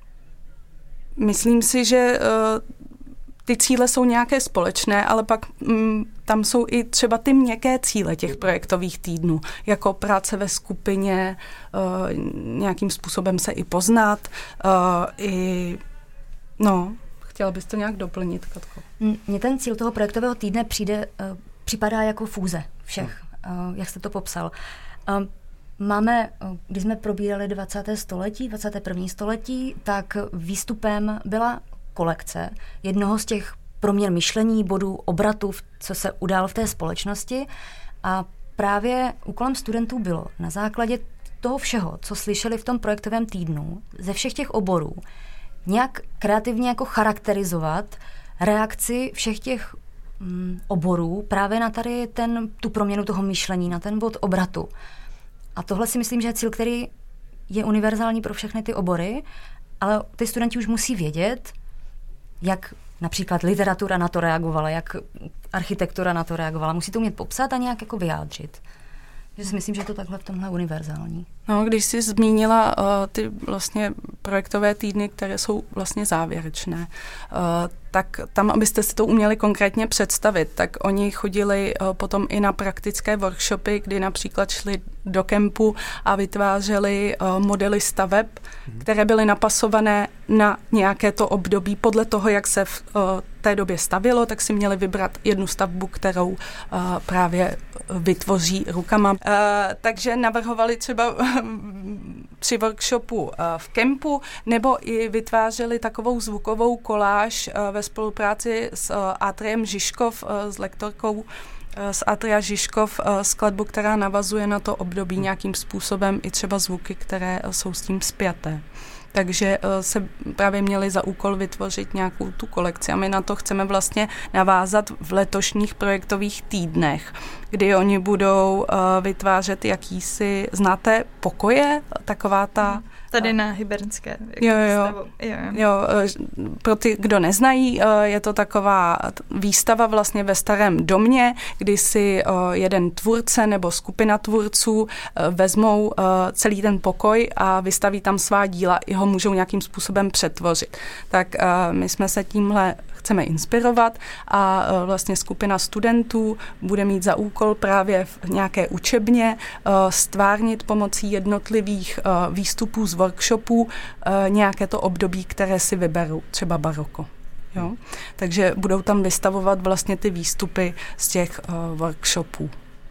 myslím si, že uh, ty cíle jsou nějaké společné, ale pak mm, tam jsou i třeba ty měkké cíle těch projektových týdnů, jako práce ve skupině, uh, nějakým způsobem se i poznat, uh, i, no, chtěla bys to nějak doplnit, Katko? Mně ten cíl toho projektového týdne přijde, uh, připadá jako fúze všech, uh, jak jste to popsal. Uh, Máme, když jsme probírali dvacáté století, dvacáté první století, tak výstupem byla kolekce jednoho z těch proměn myšlení, bodů obratu, co se událo v té společnosti. A právě úkolem studentů bylo na základě toho všeho, co slyšeli v tom projektovém týdnu, ze všech těch oborů, nějak kreativně jako charakterizovat reakci všech těch mm, oborů právě na tady ten, tu proměnu toho myšlení, na ten bod obratu. A tohle si myslím, že je cíl, který je univerzální pro všechny ty obory, ale ty studenti už musí vědět, jak například literatura na to reagovala, jak architektura na to reagovala. Musí to umět popsat a nějak jako vyjádřit. Že si myslím, že je to takhle v tomhle univerzální. No, když jsi zmínila uh, ty vlastně projektové týdny, které jsou vlastně závěrečné, uh, tak tam, abyste si to uměli konkrétně představit, tak oni chodili uh, potom i na praktické workshopy, kdy například šli do kempu a vytvářeli uh, modely staveb, hmm. které byly napasované na nějaké to období. Podle toho, jak se v uh, té době stavilo, tak si měli vybrat jednu stavbu, kterou uh, právě vytvoří rukama. Uh, takže navrhovali třeba při workshopu v kempu, nebo i vytvářeli takovou zvukovou koláž ve spolupráci s Atriem Žižkov, s lektorkou z Atria Žižkov, skladbu, která navazuje na to období nějakým způsobem, i třeba zvuky, které jsou s tím spjaté. takže se právě měli za úkol vytvořit nějakou tu kolekci a my na to chceme vlastně navázat v letošních projektových týdnech, kdy oni budou vytvářet jakýsi, znáte Pokoje, taková ta... Tady na Hybernské. Jo, jo, jo. jo. Pro ty, kdo neznají, je to taková výstava vlastně ve starém domě, kdy si jeden tvůrce nebo skupina tvůrců vezmou celý ten pokoj a vystaví tam svá díla, i ho můžou nějakým způsobem přetvořit. Tak my jsme se tímhle chceme inspirovat a vlastně skupina studentů bude mít za úkol právě v nějaké učebně stvárnit pomocí jednotlivých výstupů z workshopů nějaké to období, které si vyberou, třeba baroko. Jo? Takže budou tam vystavovat vlastně ty výstupy z těch workshopů.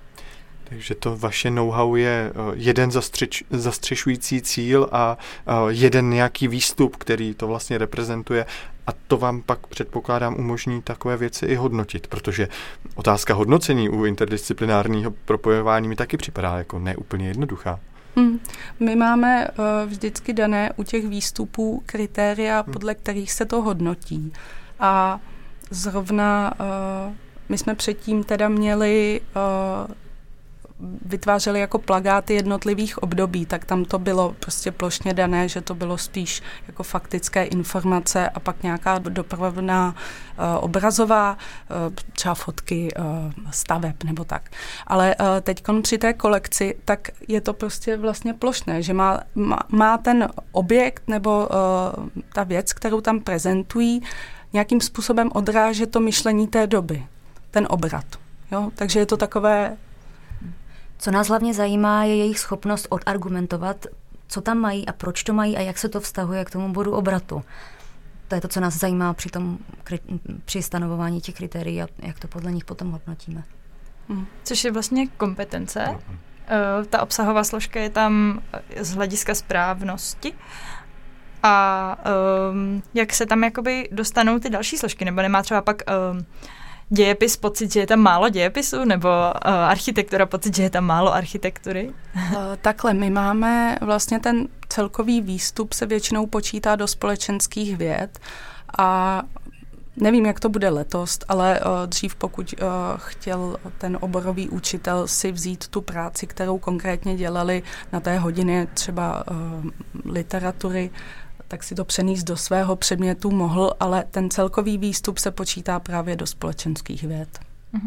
Takže to vaše know-how je jeden zastřeč, zastřešující cíl a jeden nějaký výstup, který to vlastně reprezentuje, a to vám pak, předpokládám, umožní takové věci i hodnotit, protože otázka hodnocení u interdisciplinárního propojování mi taky připadá jako neúplně jednoduchá. Hmm. My máme uh, vždycky dané u těch výstupů kritéria, hmm. podle kterých se to hodnotí. A zrovna uh, my jsme předtím teda měli uh, vytvářeli jako plagáty jednotlivých období, tak tam to bylo prostě plošně dané, že to bylo spíš jako faktické informace a pak nějaká doprovodná uh, obrazová, uh, třeba fotky uh, staveb nebo tak. Ale uh, teďkon při té kolekci, tak je to prostě vlastně plošné, že má, má, má ten objekt nebo uh, ta věc, kterou tam prezentují, nějakým způsobem odrážet to myšlení té doby, ten obrat. Jo? Takže je to takové. Co nás hlavně zajímá, je jejich schopnost odargumentovat, co tam mají a proč to mají a jak se to vztahuje k tomu bodu obratu. To je to, co nás zajímá při, tom, při stanovování těch kritérií a jak to podle nich potom hodnotíme. Hmm. Což je vlastně kompetence. Uh, ta obsahová složka je tam z hlediska správnosti. A um, jak se tam jakoby dostanou ty další složky, nebo nemá třeba pak... Um, dějepis pocit, že je tam málo dějepisu, nebo uh, architektura pocit, že je tam málo architektury? Uh, takhle, my máme vlastně ten celkový výstup se většinou počítá do společenských věd a nevím, jak to bude letos, ale uh, dřív, pokud uh, chtěl ten oborový učitel si vzít tu práci, kterou konkrétně dělali na té hodině třeba uh, literatury, tak si to přenést do svého předmětu mohl, ale ten celkový výstup se počítá právě do společenských věd. Mhm.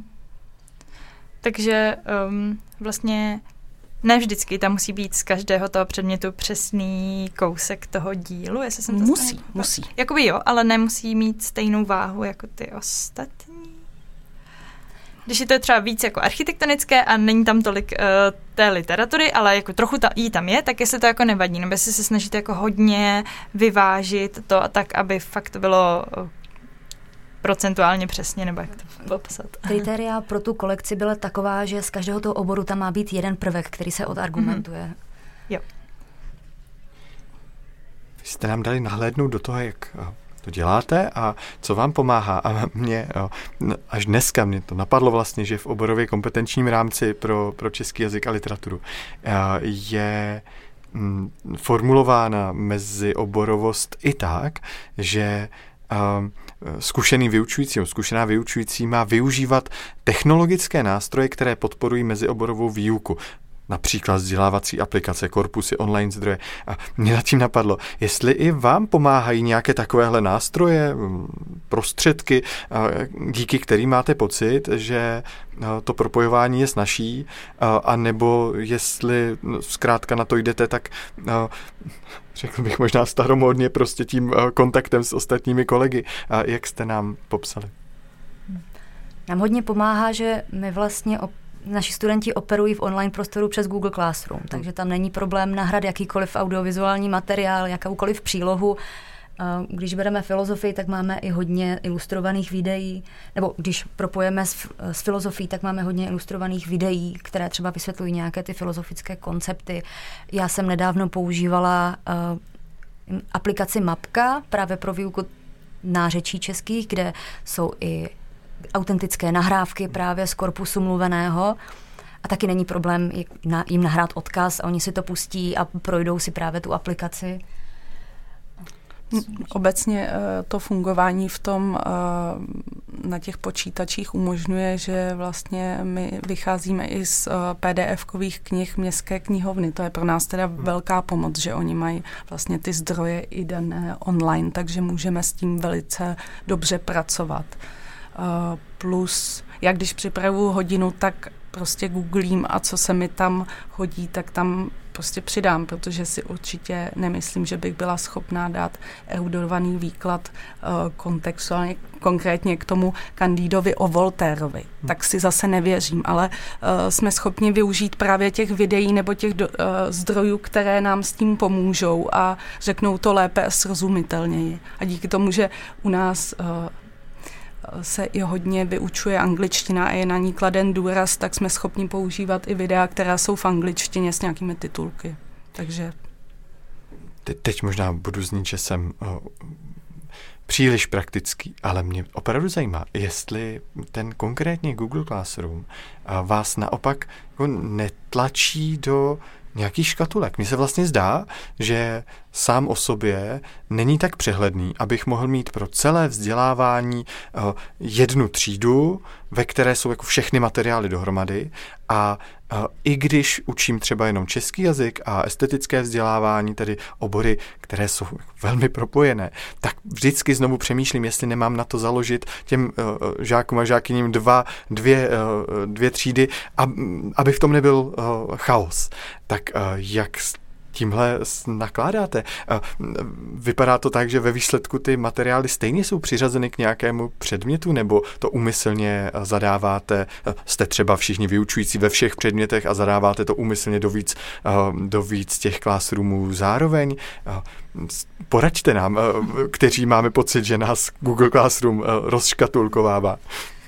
Takže um, vlastně ne vždycky tam musí být z každého toho předmětu přesný kousek toho dílu, jestli jsem to Musí, správně... musí. Jakoby jo, ale nemusí mít stejnou váhu jako ty ostatní. Když je to třeba víc jako architektonické a není tam tolik uh, té literatury, ale jako trochu ta, jí tam je, tak jestli to jako nevadí, nebo jestli se snažíte jako hodně vyvážit to a tak, aby fakt to bylo uh, procentuálně přesně, nebo jak to popsat. Kritéria pro tu kolekci byla taková, že z každého toho oboru tam má být jeden prvek, který se odargumentuje. Mm-hmm. Jo. Vy jste nám dali nahlédnout do toho, jak to děláte a co vám pomáhá. A mě až dneska mě to napadlo vlastně, že v oborově kompetenčním rámci pro, pro český jazyk a literaturu je formulována mezioborovost i tak, že zkušený vyučující, zkušená vyučující má využívat technologické nástroje, které podporují mezioborovou výuku. Například vzdělávací aplikace, korpusy, online zdroje. A mě nad tím napadlo, jestli i vám pomáhají nějaké takovéhle nástroje, prostředky, díky kterým máte pocit, že to propojování je snazší, anebo jestli zkrátka na to jdete, tak řekl bych možná staromódně prostě tím kontaktem s ostatními kolegy. Jak jste nám popsali? Nám hodně pomáhá, že my vlastně op- naši studenti operují v online prostoru přes Google Classroom, takže tam není problém nahrát jakýkoliv audiovizuální materiál, jakoukoliv přílohu. Když bereme filozofii, tak máme i hodně ilustrovaných videí, nebo když propojeme s, s filozofií, tak máme hodně ilustrovaných videí, které třeba vysvětlují nějaké ty filozofické koncepty. Já jsem nedávno používala uh, aplikaci Mapka právě pro výuku nářečí českých, kde jsou i autentické nahrávky právě z korpusu mluveného a taky není problém jim nahrát odkaz a oni si to pustí a projdou si právě tu aplikaci. Obecně to fungování v tom na těch počítačích umožňuje, že vlastně my vycházíme i z P D F-kových knih Městské knihovny. To je pro nás teda velká pomoc, že oni mají vlastně ty zdroje i dané online, takže můžeme s tím velice dobře pracovat. Plus, jak když připravuju hodinu, tak prostě googlím a co se mi tam hodí, tak tam prostě přidám, protože si určitě nemyslím, že bych byla schopná dát erudovaný výklad uh, kontextuálně, konkrétně k tomu Candidovi o Voltaireovi. Hmm. Tak si zase nevěřím, ale uh, jsme schopni využít právě těch videí nebo těch do, uh, zdrojů, které nám s tím pomůžou a řeknou to lépe a srozumitelněji. A díky tomu, že u nás uh, se i hodně vyučuje angličtina a je na ní kladen důraz, tak jsme schopni používat i videa, která jsou v angličtině s nějakými titulky. Takže... Te- teď možná budu znít, že jsem oh, příliš praktický, ale mě opravdu zajímá, jestli ten konkrétně Google Classroom vás naopak jako netlačí do nějakých škatulek. Mně se vlastně zdá, že sám o sobě není tak přehledný, abych mohl mít pro celé vzdělávání uh, jednu třídu, ve které jsou jako všechny materiály dohromady a uh, i když učím třeba jenom český jazyk a estetické vzdělávání, tedy obory, které jsou velmi propojené, tak vždycky znovu přemýšlím, jestli nemám na to založit těm uh, žákům a žákyním dva, dvě, uh, dvě třídy, ab, aby v tom nebyl uh, chaos. Tak uh, jak tímhle nakládáte? Vypadá to tak, že ve výsledku ty materiály stejně jsou přiřazeny k nějakému předmětu, nebo to úmyslně zadáváte, jste třeba všichni vyučující ve všech předmětech a zadáváte to úmyslně do víc, do víc těch classroomů zároveň? Poraďte nám, kteří máme pocit, že nás Google Classroom rozškatulkovává.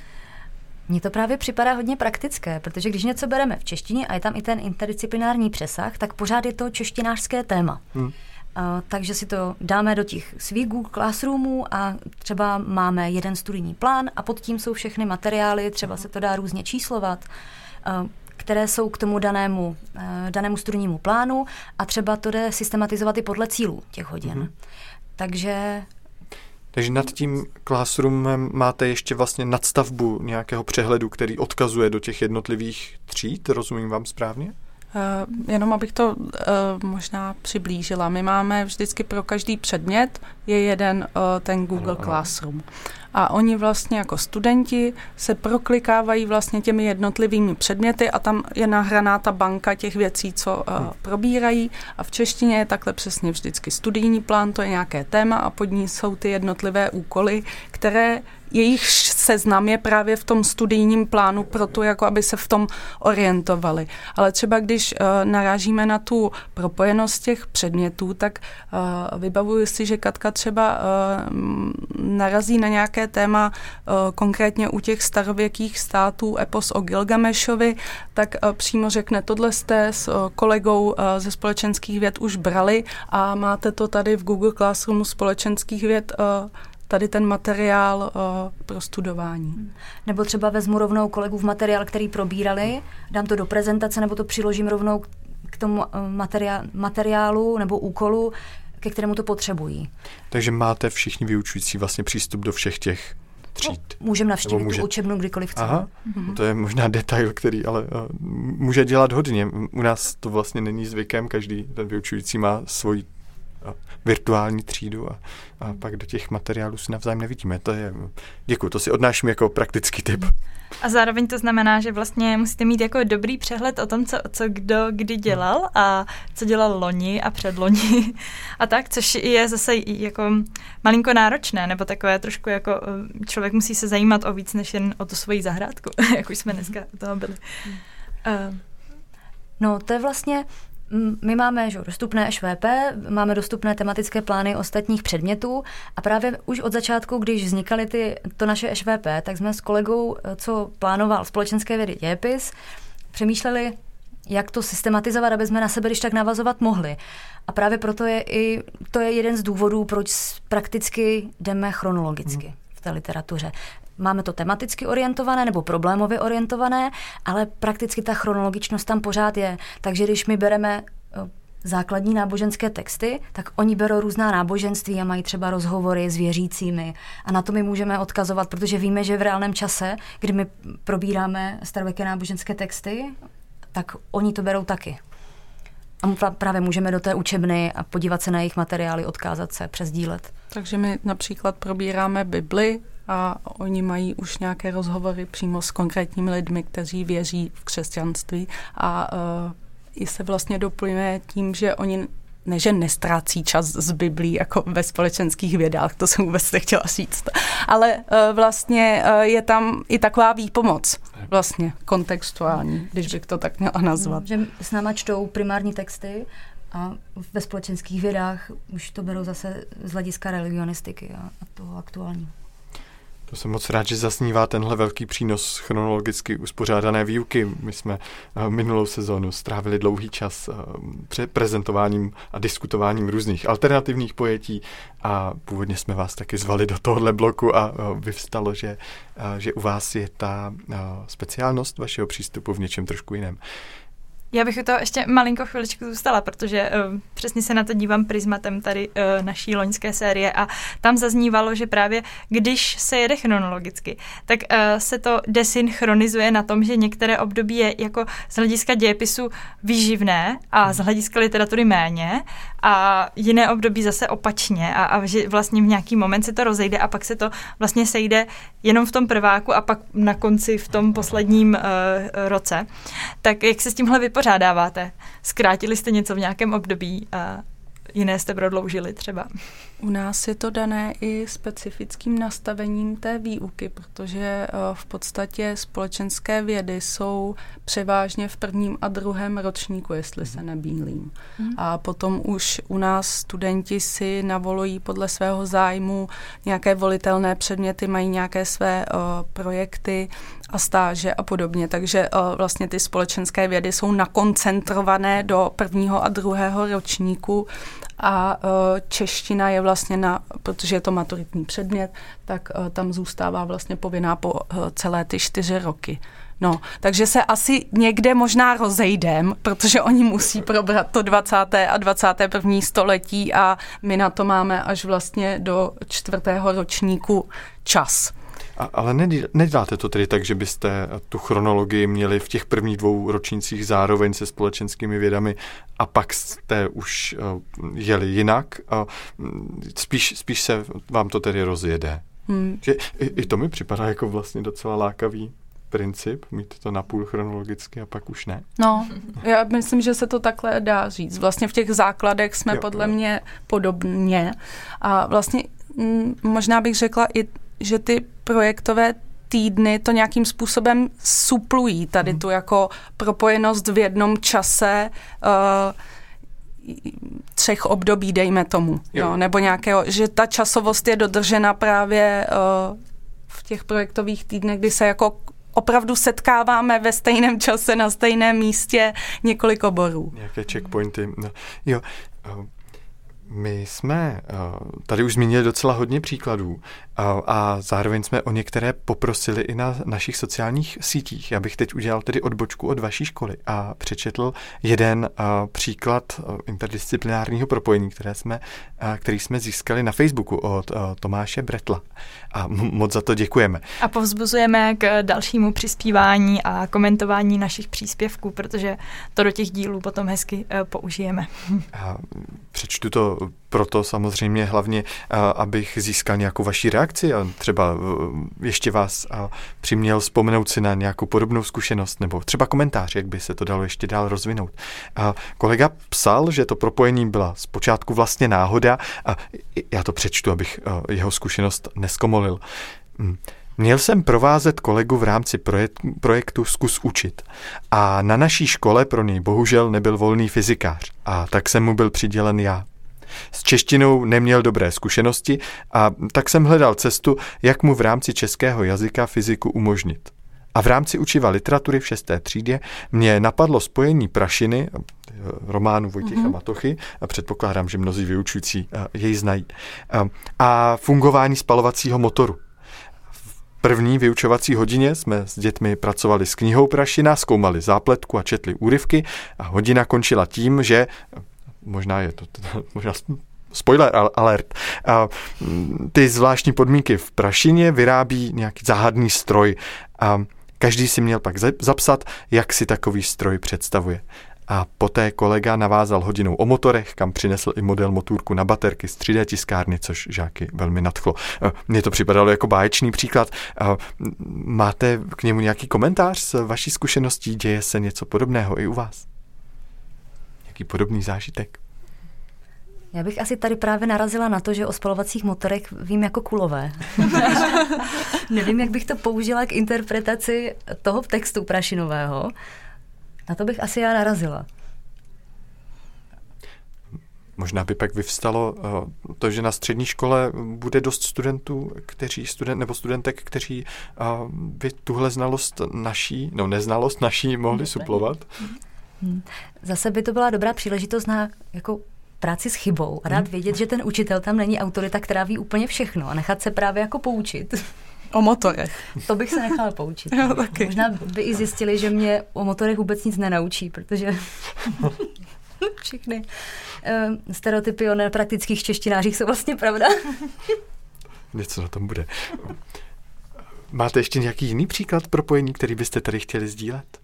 Mně to právě připadá hodně praktické, protože když něco bereme v češtině a je tam i ten interdisciplinární přesah, tak pořád je to češtinářské téma. Hmm. Uh, takže si to dáme do těch svých Google Classroomů a třeba máme jeden studijní plán a pod tím jsou všechny materiály, třeba se to dá různě číslovat, uh, které jsou k tomu danému, uh, danému studijnímu plánu a třeba to jde systematizovat i podle cílů těch hodin. Hmm. Takže... Takže nad tím Classroomem máte ještě vlastně nadstavbu nějakého přehledu, který odkazuje do těch jednotlivých tříd, rozumím vám správně? Uh, jenom abych to uh, možná přiblížila. My máme vždycky pro každý předmět je jeden uh, ten Google ano, Classroom. A oni vlastně jako studenti se proklikávají vlastně těmi jednotlivými předměty a tam je nahraná ta banka těch věcí, co uh, hmm. probírají. A v češtině je takhle přesně vždycky studijní plán, to je nějaké téma a pod ní jsou ty jednotlivé úkoly, které jejich seznam je právě v tom studijním plánu proto, jako aby se v tom orientovali. Ale třeba když uh, narážíme na tu propojenost těch předmětů, tak uh, vybavuju si, že Katka třeba uh, narazí na nějaké téma uh, konkrétně u těch starověkých států epos o Gilgamešovi, tak uh, přímo řekne, tohle jste s uh, kolegou uh, ze společenských věd už brali a máte to tady v Google Classroomu společenských věd uh, tady ten materiál uh, pro studování. Nebo třeba vezmu rovnou kolegův materiál, který probírali, dám to do prezentace, nebo to přiložím rovnou k tomu materiál, materiálu nebo úkolu, ke kterému to potřebují. Takže máte všichni vyučující vlastně přístup do všech těch tříd. No, můžeme navštívit může... tu učebnu kdykoliv chceme. Aha, mm-hmm. To je možná detail, který ale uh, může dělat hodně. U nás to vlastně není zvykem, každý ten vyučující má svoji virtuální třídu a, a pak do těch materiálů si navzájem nevidíme. To je, děkuji, to si odnáším jako praktický tip. A zároveň to znamená, že vlastně musíte mít jako dobrý přehled o tom, co, co kdo kdy dělal a co dělal loni a předloni a tak, což je zase jako malinko náročné, nebo takové trošku jako člověk musí se zajímat o víc, než jen o tu svoji zahrádku, jak už jsme dneska u toho byli. Uh. No, to je vlastně my máme že, dostupné Š V P, máme dostupné tematické plány ostatních předmětů a právě už od začátku, když vznikaly ty, to naše Š V P, tak jsme s kolegou, co plánoval společenské vědy dějepis, přemýšleli, jak to systematizovat, aby jsme na sebe když tak navazovat mohli. A právě proto je i, to je jeden z důvodů, proč prakticky jdeme chronologicky hmm. v té literatuře. Máme to tematicky orientované nebo problémově orientované, ale prakticky ta chronologičnost tam pořád je. Takže když my bereme základní náboženské texty, tak oni berou různá náboženství a mají třeba rozhovory s věřícími a na to my můžeme odkazovat, protože víme, že v reálném čase, kdy my probíráme starověké náboženské texty, tak oni to berou taky. A právě můžeme do té učebny a podívat se na jejich materiály, odkázat se, přesdílet. Takže my například probíráme Bibli a oni mají už nějaké rozhovory přímo s konkrétními lidmi, kteří věří v křesťanství a uh, i se vlastně doplňuje tím, že oni ne, že nestrácí čas z Biblí jako ve společenských vědách, to jsem vůbec nechtěla říct, ale uh, vlastně uh, je tam i taková výpomoc, vlastně kontextuální, když bych to tak měla nazvat. No, že s náma čtou primární texty a ve společenských vědách už to berou zase z hlediska religionistiky a, a toho aktuálního. To jsem moc rád, že zasnívá tenhle velký přínos chronologicky uspořádané výuky. My jsme minulou sezónu strávili dlouhý čas před prezentováním a diskutováním různých alternativních pojetí a původně jsme vás taky zvali do tohohle bloku a vyvstalo, že, že u vás je ta speciálnost vašeho přístupu v něčem trošku jiném. Já bych u toho ještě malinko chviličku zůstala, protože uh, přesně se na to dívám prismatem tady uh, naší loňské série a tam zaznívalo, že právě když se jede chronologicky, tak uh, se to desynchronizuje na tom, že některé období je jako z hlediska dějepisu výživné a z hlediska literatury méně a jiné období zase opačně a, a že vlastně v nějaký moment se to rozejde a pak se to vlastně sejde jenom v tom prváku a pak na konci v tom posledním uh, roce. Tak jak se s tímhle vypořádáváte? Zkrátili jste něco v nějakém období a jiné jste prodloužili třeba? U nás je to dané i specifickým nastavením té výuky, protože v podstatě společenské vědy jsou převážně v prvním a druhém ročníku, jestli se nebýlím. Mm. A potom už u nás studenti si navolují podle svého zájmu nějaké volitelné předměty, mají nějaké své uh, projekty a stáže a podobně. Takže uh, vlastně ty společenské vědy jsou nakoncentrované do prvního a druhého ročníku a uh, čeština je vlastně na, protože je to maturitní předmět, tak uh, tam zůstává vlastně povinná po uh, celé ty čtyři roky. No, takže se asi někde možná rozejdem, protože oni musí probrat to dvacáté a dvacáté první století a my na to máme až vlastně do čtvrtého ročníku čas. A, ale neděláte to tedy tak, že byste tu chronologii měli v těch prvních dvou ročnících zároveň se společenskými vědami a pak jste už uh, jeli jinak? Uh, spíš, spíš se vám to tedy rozjede. Hmm. Že, i, I to mi připadá jako vlastně docela lákavý princip, mít to napůl chronologicky a pak už ne. No, já myslím, že se to takhle dá říct. Vlastně v těch základech jsme jo, podle jo. mě podobně a vlastně m, možná bych řekla i, že ty projektové týdny to nějakým způsobem suplují tady hmm. tu jako propojenost v jednom čase uh, třech období, dejme tomu. Jo. Jo, nebo nějakého, že ta časovost je dodržena právě uh, v těch projektových týdnech, kdy se jako opravdu setkáváme ve stejném čase na stejném místě několik oborů. Nějaké checkpointy. No, jo, my jsme tady už zmínili docela hodně příkladů a zároveň jsme o některé poprosili i na našich sociálních sítích. Já bych teď udělal tedy odbočku od vaší školy a přečetl jeden příklad interdisciplinárního propojení, které jsme, který jsme získali na Facebooku od Tomáše Bretla. A moc za to děkujeme. A povzbuzujeme k dalšímu přispívání a komentování našich příspěvků, protože to do těch dílů potom hezky použijeme. A přečtu to proto samozřejmě hlavně, abych získal nějakou vaši reakci a třeba ještě vás přiměl vzpomenout si na nějakou podobnou zkušenost nebo třeba komentář, jak by se to dalo ještě dál rozvinout. A kolega psal, že to propojení byla zpočátku vlastně náhoda a já to přečtu, abych jeho zkušenost neskomolil. Měl jsem provázet kolegu v rámci projektu Zkus učit a na naší škole pro něj bohužel nebyl volný fyzikář a tak jsem mu byl přidělen já. S češtinou neměl dobré zkušenosti a tak jsem hledal cestu, jak mu v rámci českého jazyka fyziku umožnit. A v rámci učiva literatury v šesté třídě mě napadlo spojení prašiny, románu Vojtěcha mm-hmm. Batochy, a předpokládám, že mnozí vyučující jej znají, a fungování spalovacího motoru. V první vyučovací hodině jsme s dětmi pracovali s knihou Prašina, zkoumali zápletku a četli úryvky a hodina končila tím, že možná je to, možná spoiler alert, a ty zvláštní podmínky v Prašině vyrábí nějaký záhadný stroj a každý si měl pak zapsat, jak si takový stroj představuje. A poté kolega navázal hodinou o motorech, kam přinesl i model motůrku na baterky z tři dé tiskárny, což žáky velmi nadchlo. Mně to připadalo jako báječný příklad. Máte k němu nějaký komentář z vaší zkušeností? Děje se něco podobného i u vás? Jaký podobný zážitek? Já bych asi tady právě narazila na to, že o spalovacích motorech vím jako kulové. Nevím, jak bych to použila k interpretaci toho textu prašinového. Na to bych asi já narazila. Možná by pak vyvstalo uh, to, že na střední škole bude dost studentů, kteří student nebo studentek, kteří uh, by tuhle znalost naší, no neznalost naší mohli suplovat. Hmm. Zase by to byla dobrá příležitost na jako práci s chybou a rád vědět, že ten učitel tam není autorita, která ví úplně všechno a nechat se právě jako poučit. O motorech. To bych se nechala poučit. Jo, taky. Možná by i zjistili, že mě o motorech vůbec nic nenaučí, protože všechny uh, stereotypy o nepraktických češtinářích jsou vlastně pravda. Něco na tom bude. Máte ještě nějaký jiný příklad propojení, který byste tady chtěli sdílet?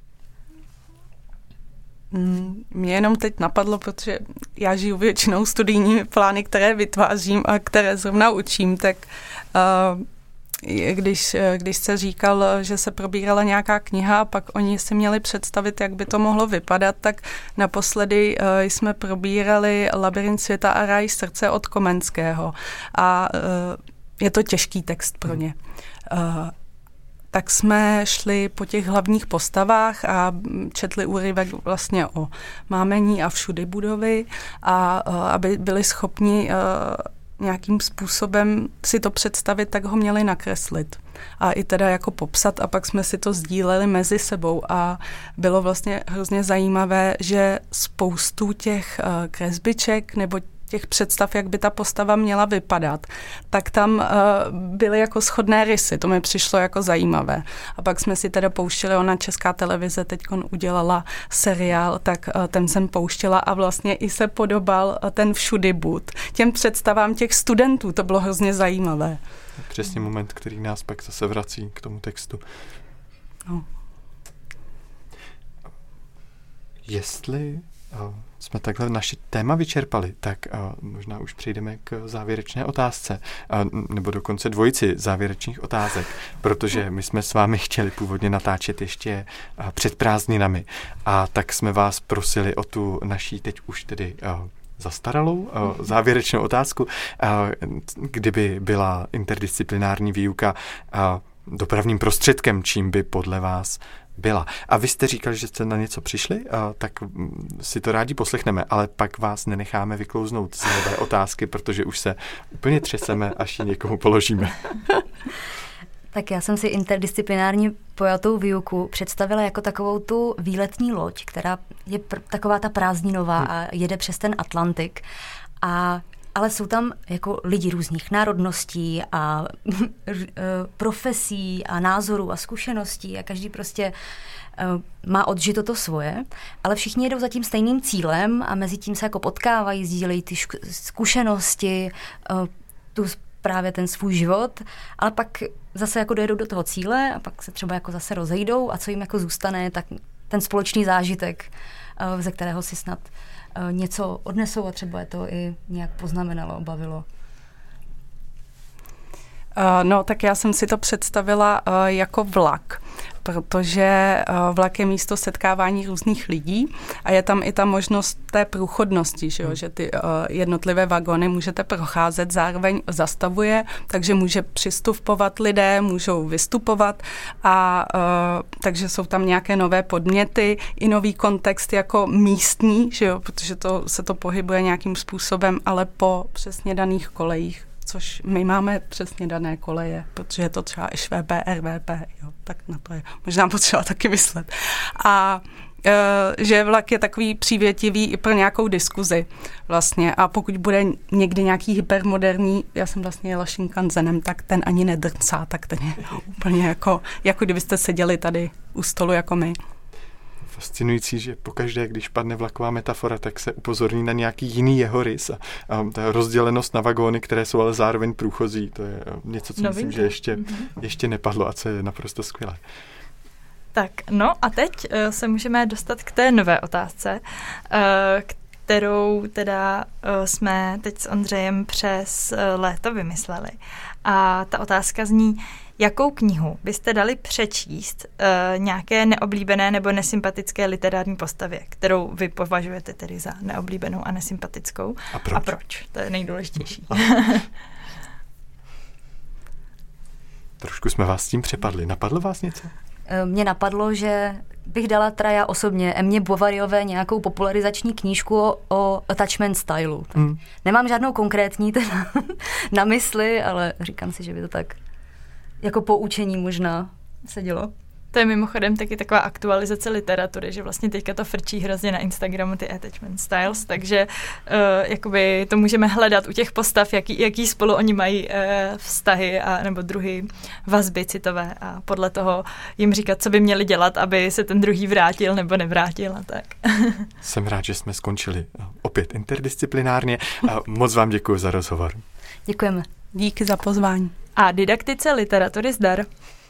Mě jenom teď napadlo, protože já žiju většinou studijními plány, které vytvářím a které zrovna učím, tak uh, když, když se říkal, že se probírala nějaká kniha a pak oni si měli představit, jak by to mohlo vypadat, tak naposledy uh, jsme probírali Labyrint světa a ráj srdce od Komenského a uh, je to těžký text pro ně. Uh, tak jsme šli po těch hlavních postavách a četli úryvek vlastně o mámení a všudy budovy a uh, aby byli schopni uh, nějakým způsobem si to představit, tak ho měli nakreslit. A i teda jako popsat a pak jsme si to sdíleli mezi sebou a bylo vlastně hrozně zajímavé, že spoustu těch uh, kresbiček nebo těch představ, jak by ta postava měla vypadat, tak tam uh, byly jako shodné rysy. To mi přišlo jako zajímavé. A pak jsme si teda pouštěli, ona Česká televize teďkon udělala seriál, tak uh, ten jsem pouštěla a vlastně i se podobal uh, ten všudybud. Těm představám těch studentů, to bylo hrozně zajímavé. Přesně moment, který nás pak zase vrací k tomu textu. No. Jestli uh, jsme takhle naše téma vyčerpali, tak uh, možná už přejdeme k závěrečné otázce, uh, nebo dokonce dvojici závěrečných otázek, protože my jsme s vámi chtěli původně natáčet ještě uh, před prázdninami a tak jsme vás prosili o tu naší teď už tedy uh, zastaralou uh, závěrečnou otázku, uh, kdyby byla interdisciplinární výuka uh, dopravním prostředkem, čím by podle vás byla. A vy jste říkali, že jste na něco přišli, a tak si to rádi poslechneme, ale pak vás nenecháme vyklouznout z nové otázky, protože už se úplně třeseme, až ji někomu položíme. Tak já jsem si interdisciplinární pojatou výuku představila jako takovou tu výletní loď, která je pr- taková ta prázdninová hmm. a jede přes ten Atlantik. A ale jsou tam jako lidi různých národností a profesí a názorů a zkušeností a každý prostě má odžito to svoje, ale všichni jedou za tím stejným cílem a mezi tím se jako potkávají, sdílejí ty zkušenosti, tu právě ten svůj život, ale pak zase jako dojedou do toho cíle a pak se třeba jako zase rozejdou a co jim jako zůstane, tak ten společný zážitek, ze kterého si snad něco odnesou a třeba je to i nějak poznamenalo, bavilo. No, tak já jsem si to představila jako vlak, protože vlak je místo setkávání různých lidí a je tam i ta možnost té průchodnosti, že, jo? Že ty jednotlivé vagony můžete procházet, zároveň zastavuje, takže může přistupovat lidé, můžou vystupovat a takže jsou tam nějaké nové podněty, i nový kontext jako místní, že jo? Protože to, se to pohybuje nějakým způsobem, ale po přesně daných kolejích. Což my máme přesně dané koleje, protože je to třeba š v p, er vé pé, jo, tak na to je možná potřeba taky myslet. A e, že vlak je takový přívětivý i pro nějakou diskuzi vlastně a pokud bude někdy nějaký hypermoderní, já jsem vlastně jela Shinkansenem, tak ten ani nedrcá, tak ten je úplně jako, jako kdybyste seděli tady u stolu jako my. fascinující, že pokaždé, když padne vlaková metafora, tak se upozorní na nějaký jiný jeho rys a, a ta rozdělenost na vagóny, které jsou ale zároveň průchozí, to je něco, co Novinka. Myslím, že ještě, ještě nepadlo a co je naprosto skvělé. Tak, no a teď uh, se můžeme dostat k té nové otázce, uh, kterou teda uh, jsme teď s Ondřejem přes uh, léto vymysleli. A ta otázka zní, jakou knihu byste dali přečíst uh, nějaké neoblíbené nebo nesympatické literární postavě, kterou vy považujete tedy za neoblíbenou a nesympatickou? A proč? A proč? To je nejdůležitější. Trošku jsme vás s tím přepadli. Napadlo vás něco? Mně napadlo, že bych dala teda já osobně Emě Bovaryové nějakou popularizační knížku o, o attachment stylu. Hmm. Nemám žádnou konkrétní teda na mysli, ale říkám si, že by to tak jako poučení možná sedělo. To je mimochodem taky taková aktualizace literatury, že vlastně teďka to frčí hrozně na Instagramu ty attachment styles, takže uh, jakoby to můžeme hledat u těch postav, jaký, jaký spolu oni mají uh, vztahy a, nebo druhy vazby citové a podle toho jim říkat, co by měli dělat, aby se ten druhý vrátil nebo nevrátil a tak. Jsem rád, že jsme skončili opět interdisciplinárně a moc vám děkuji za rozhovor. Děkujeme. Díky za pozvání. A didaktice literatury zdar.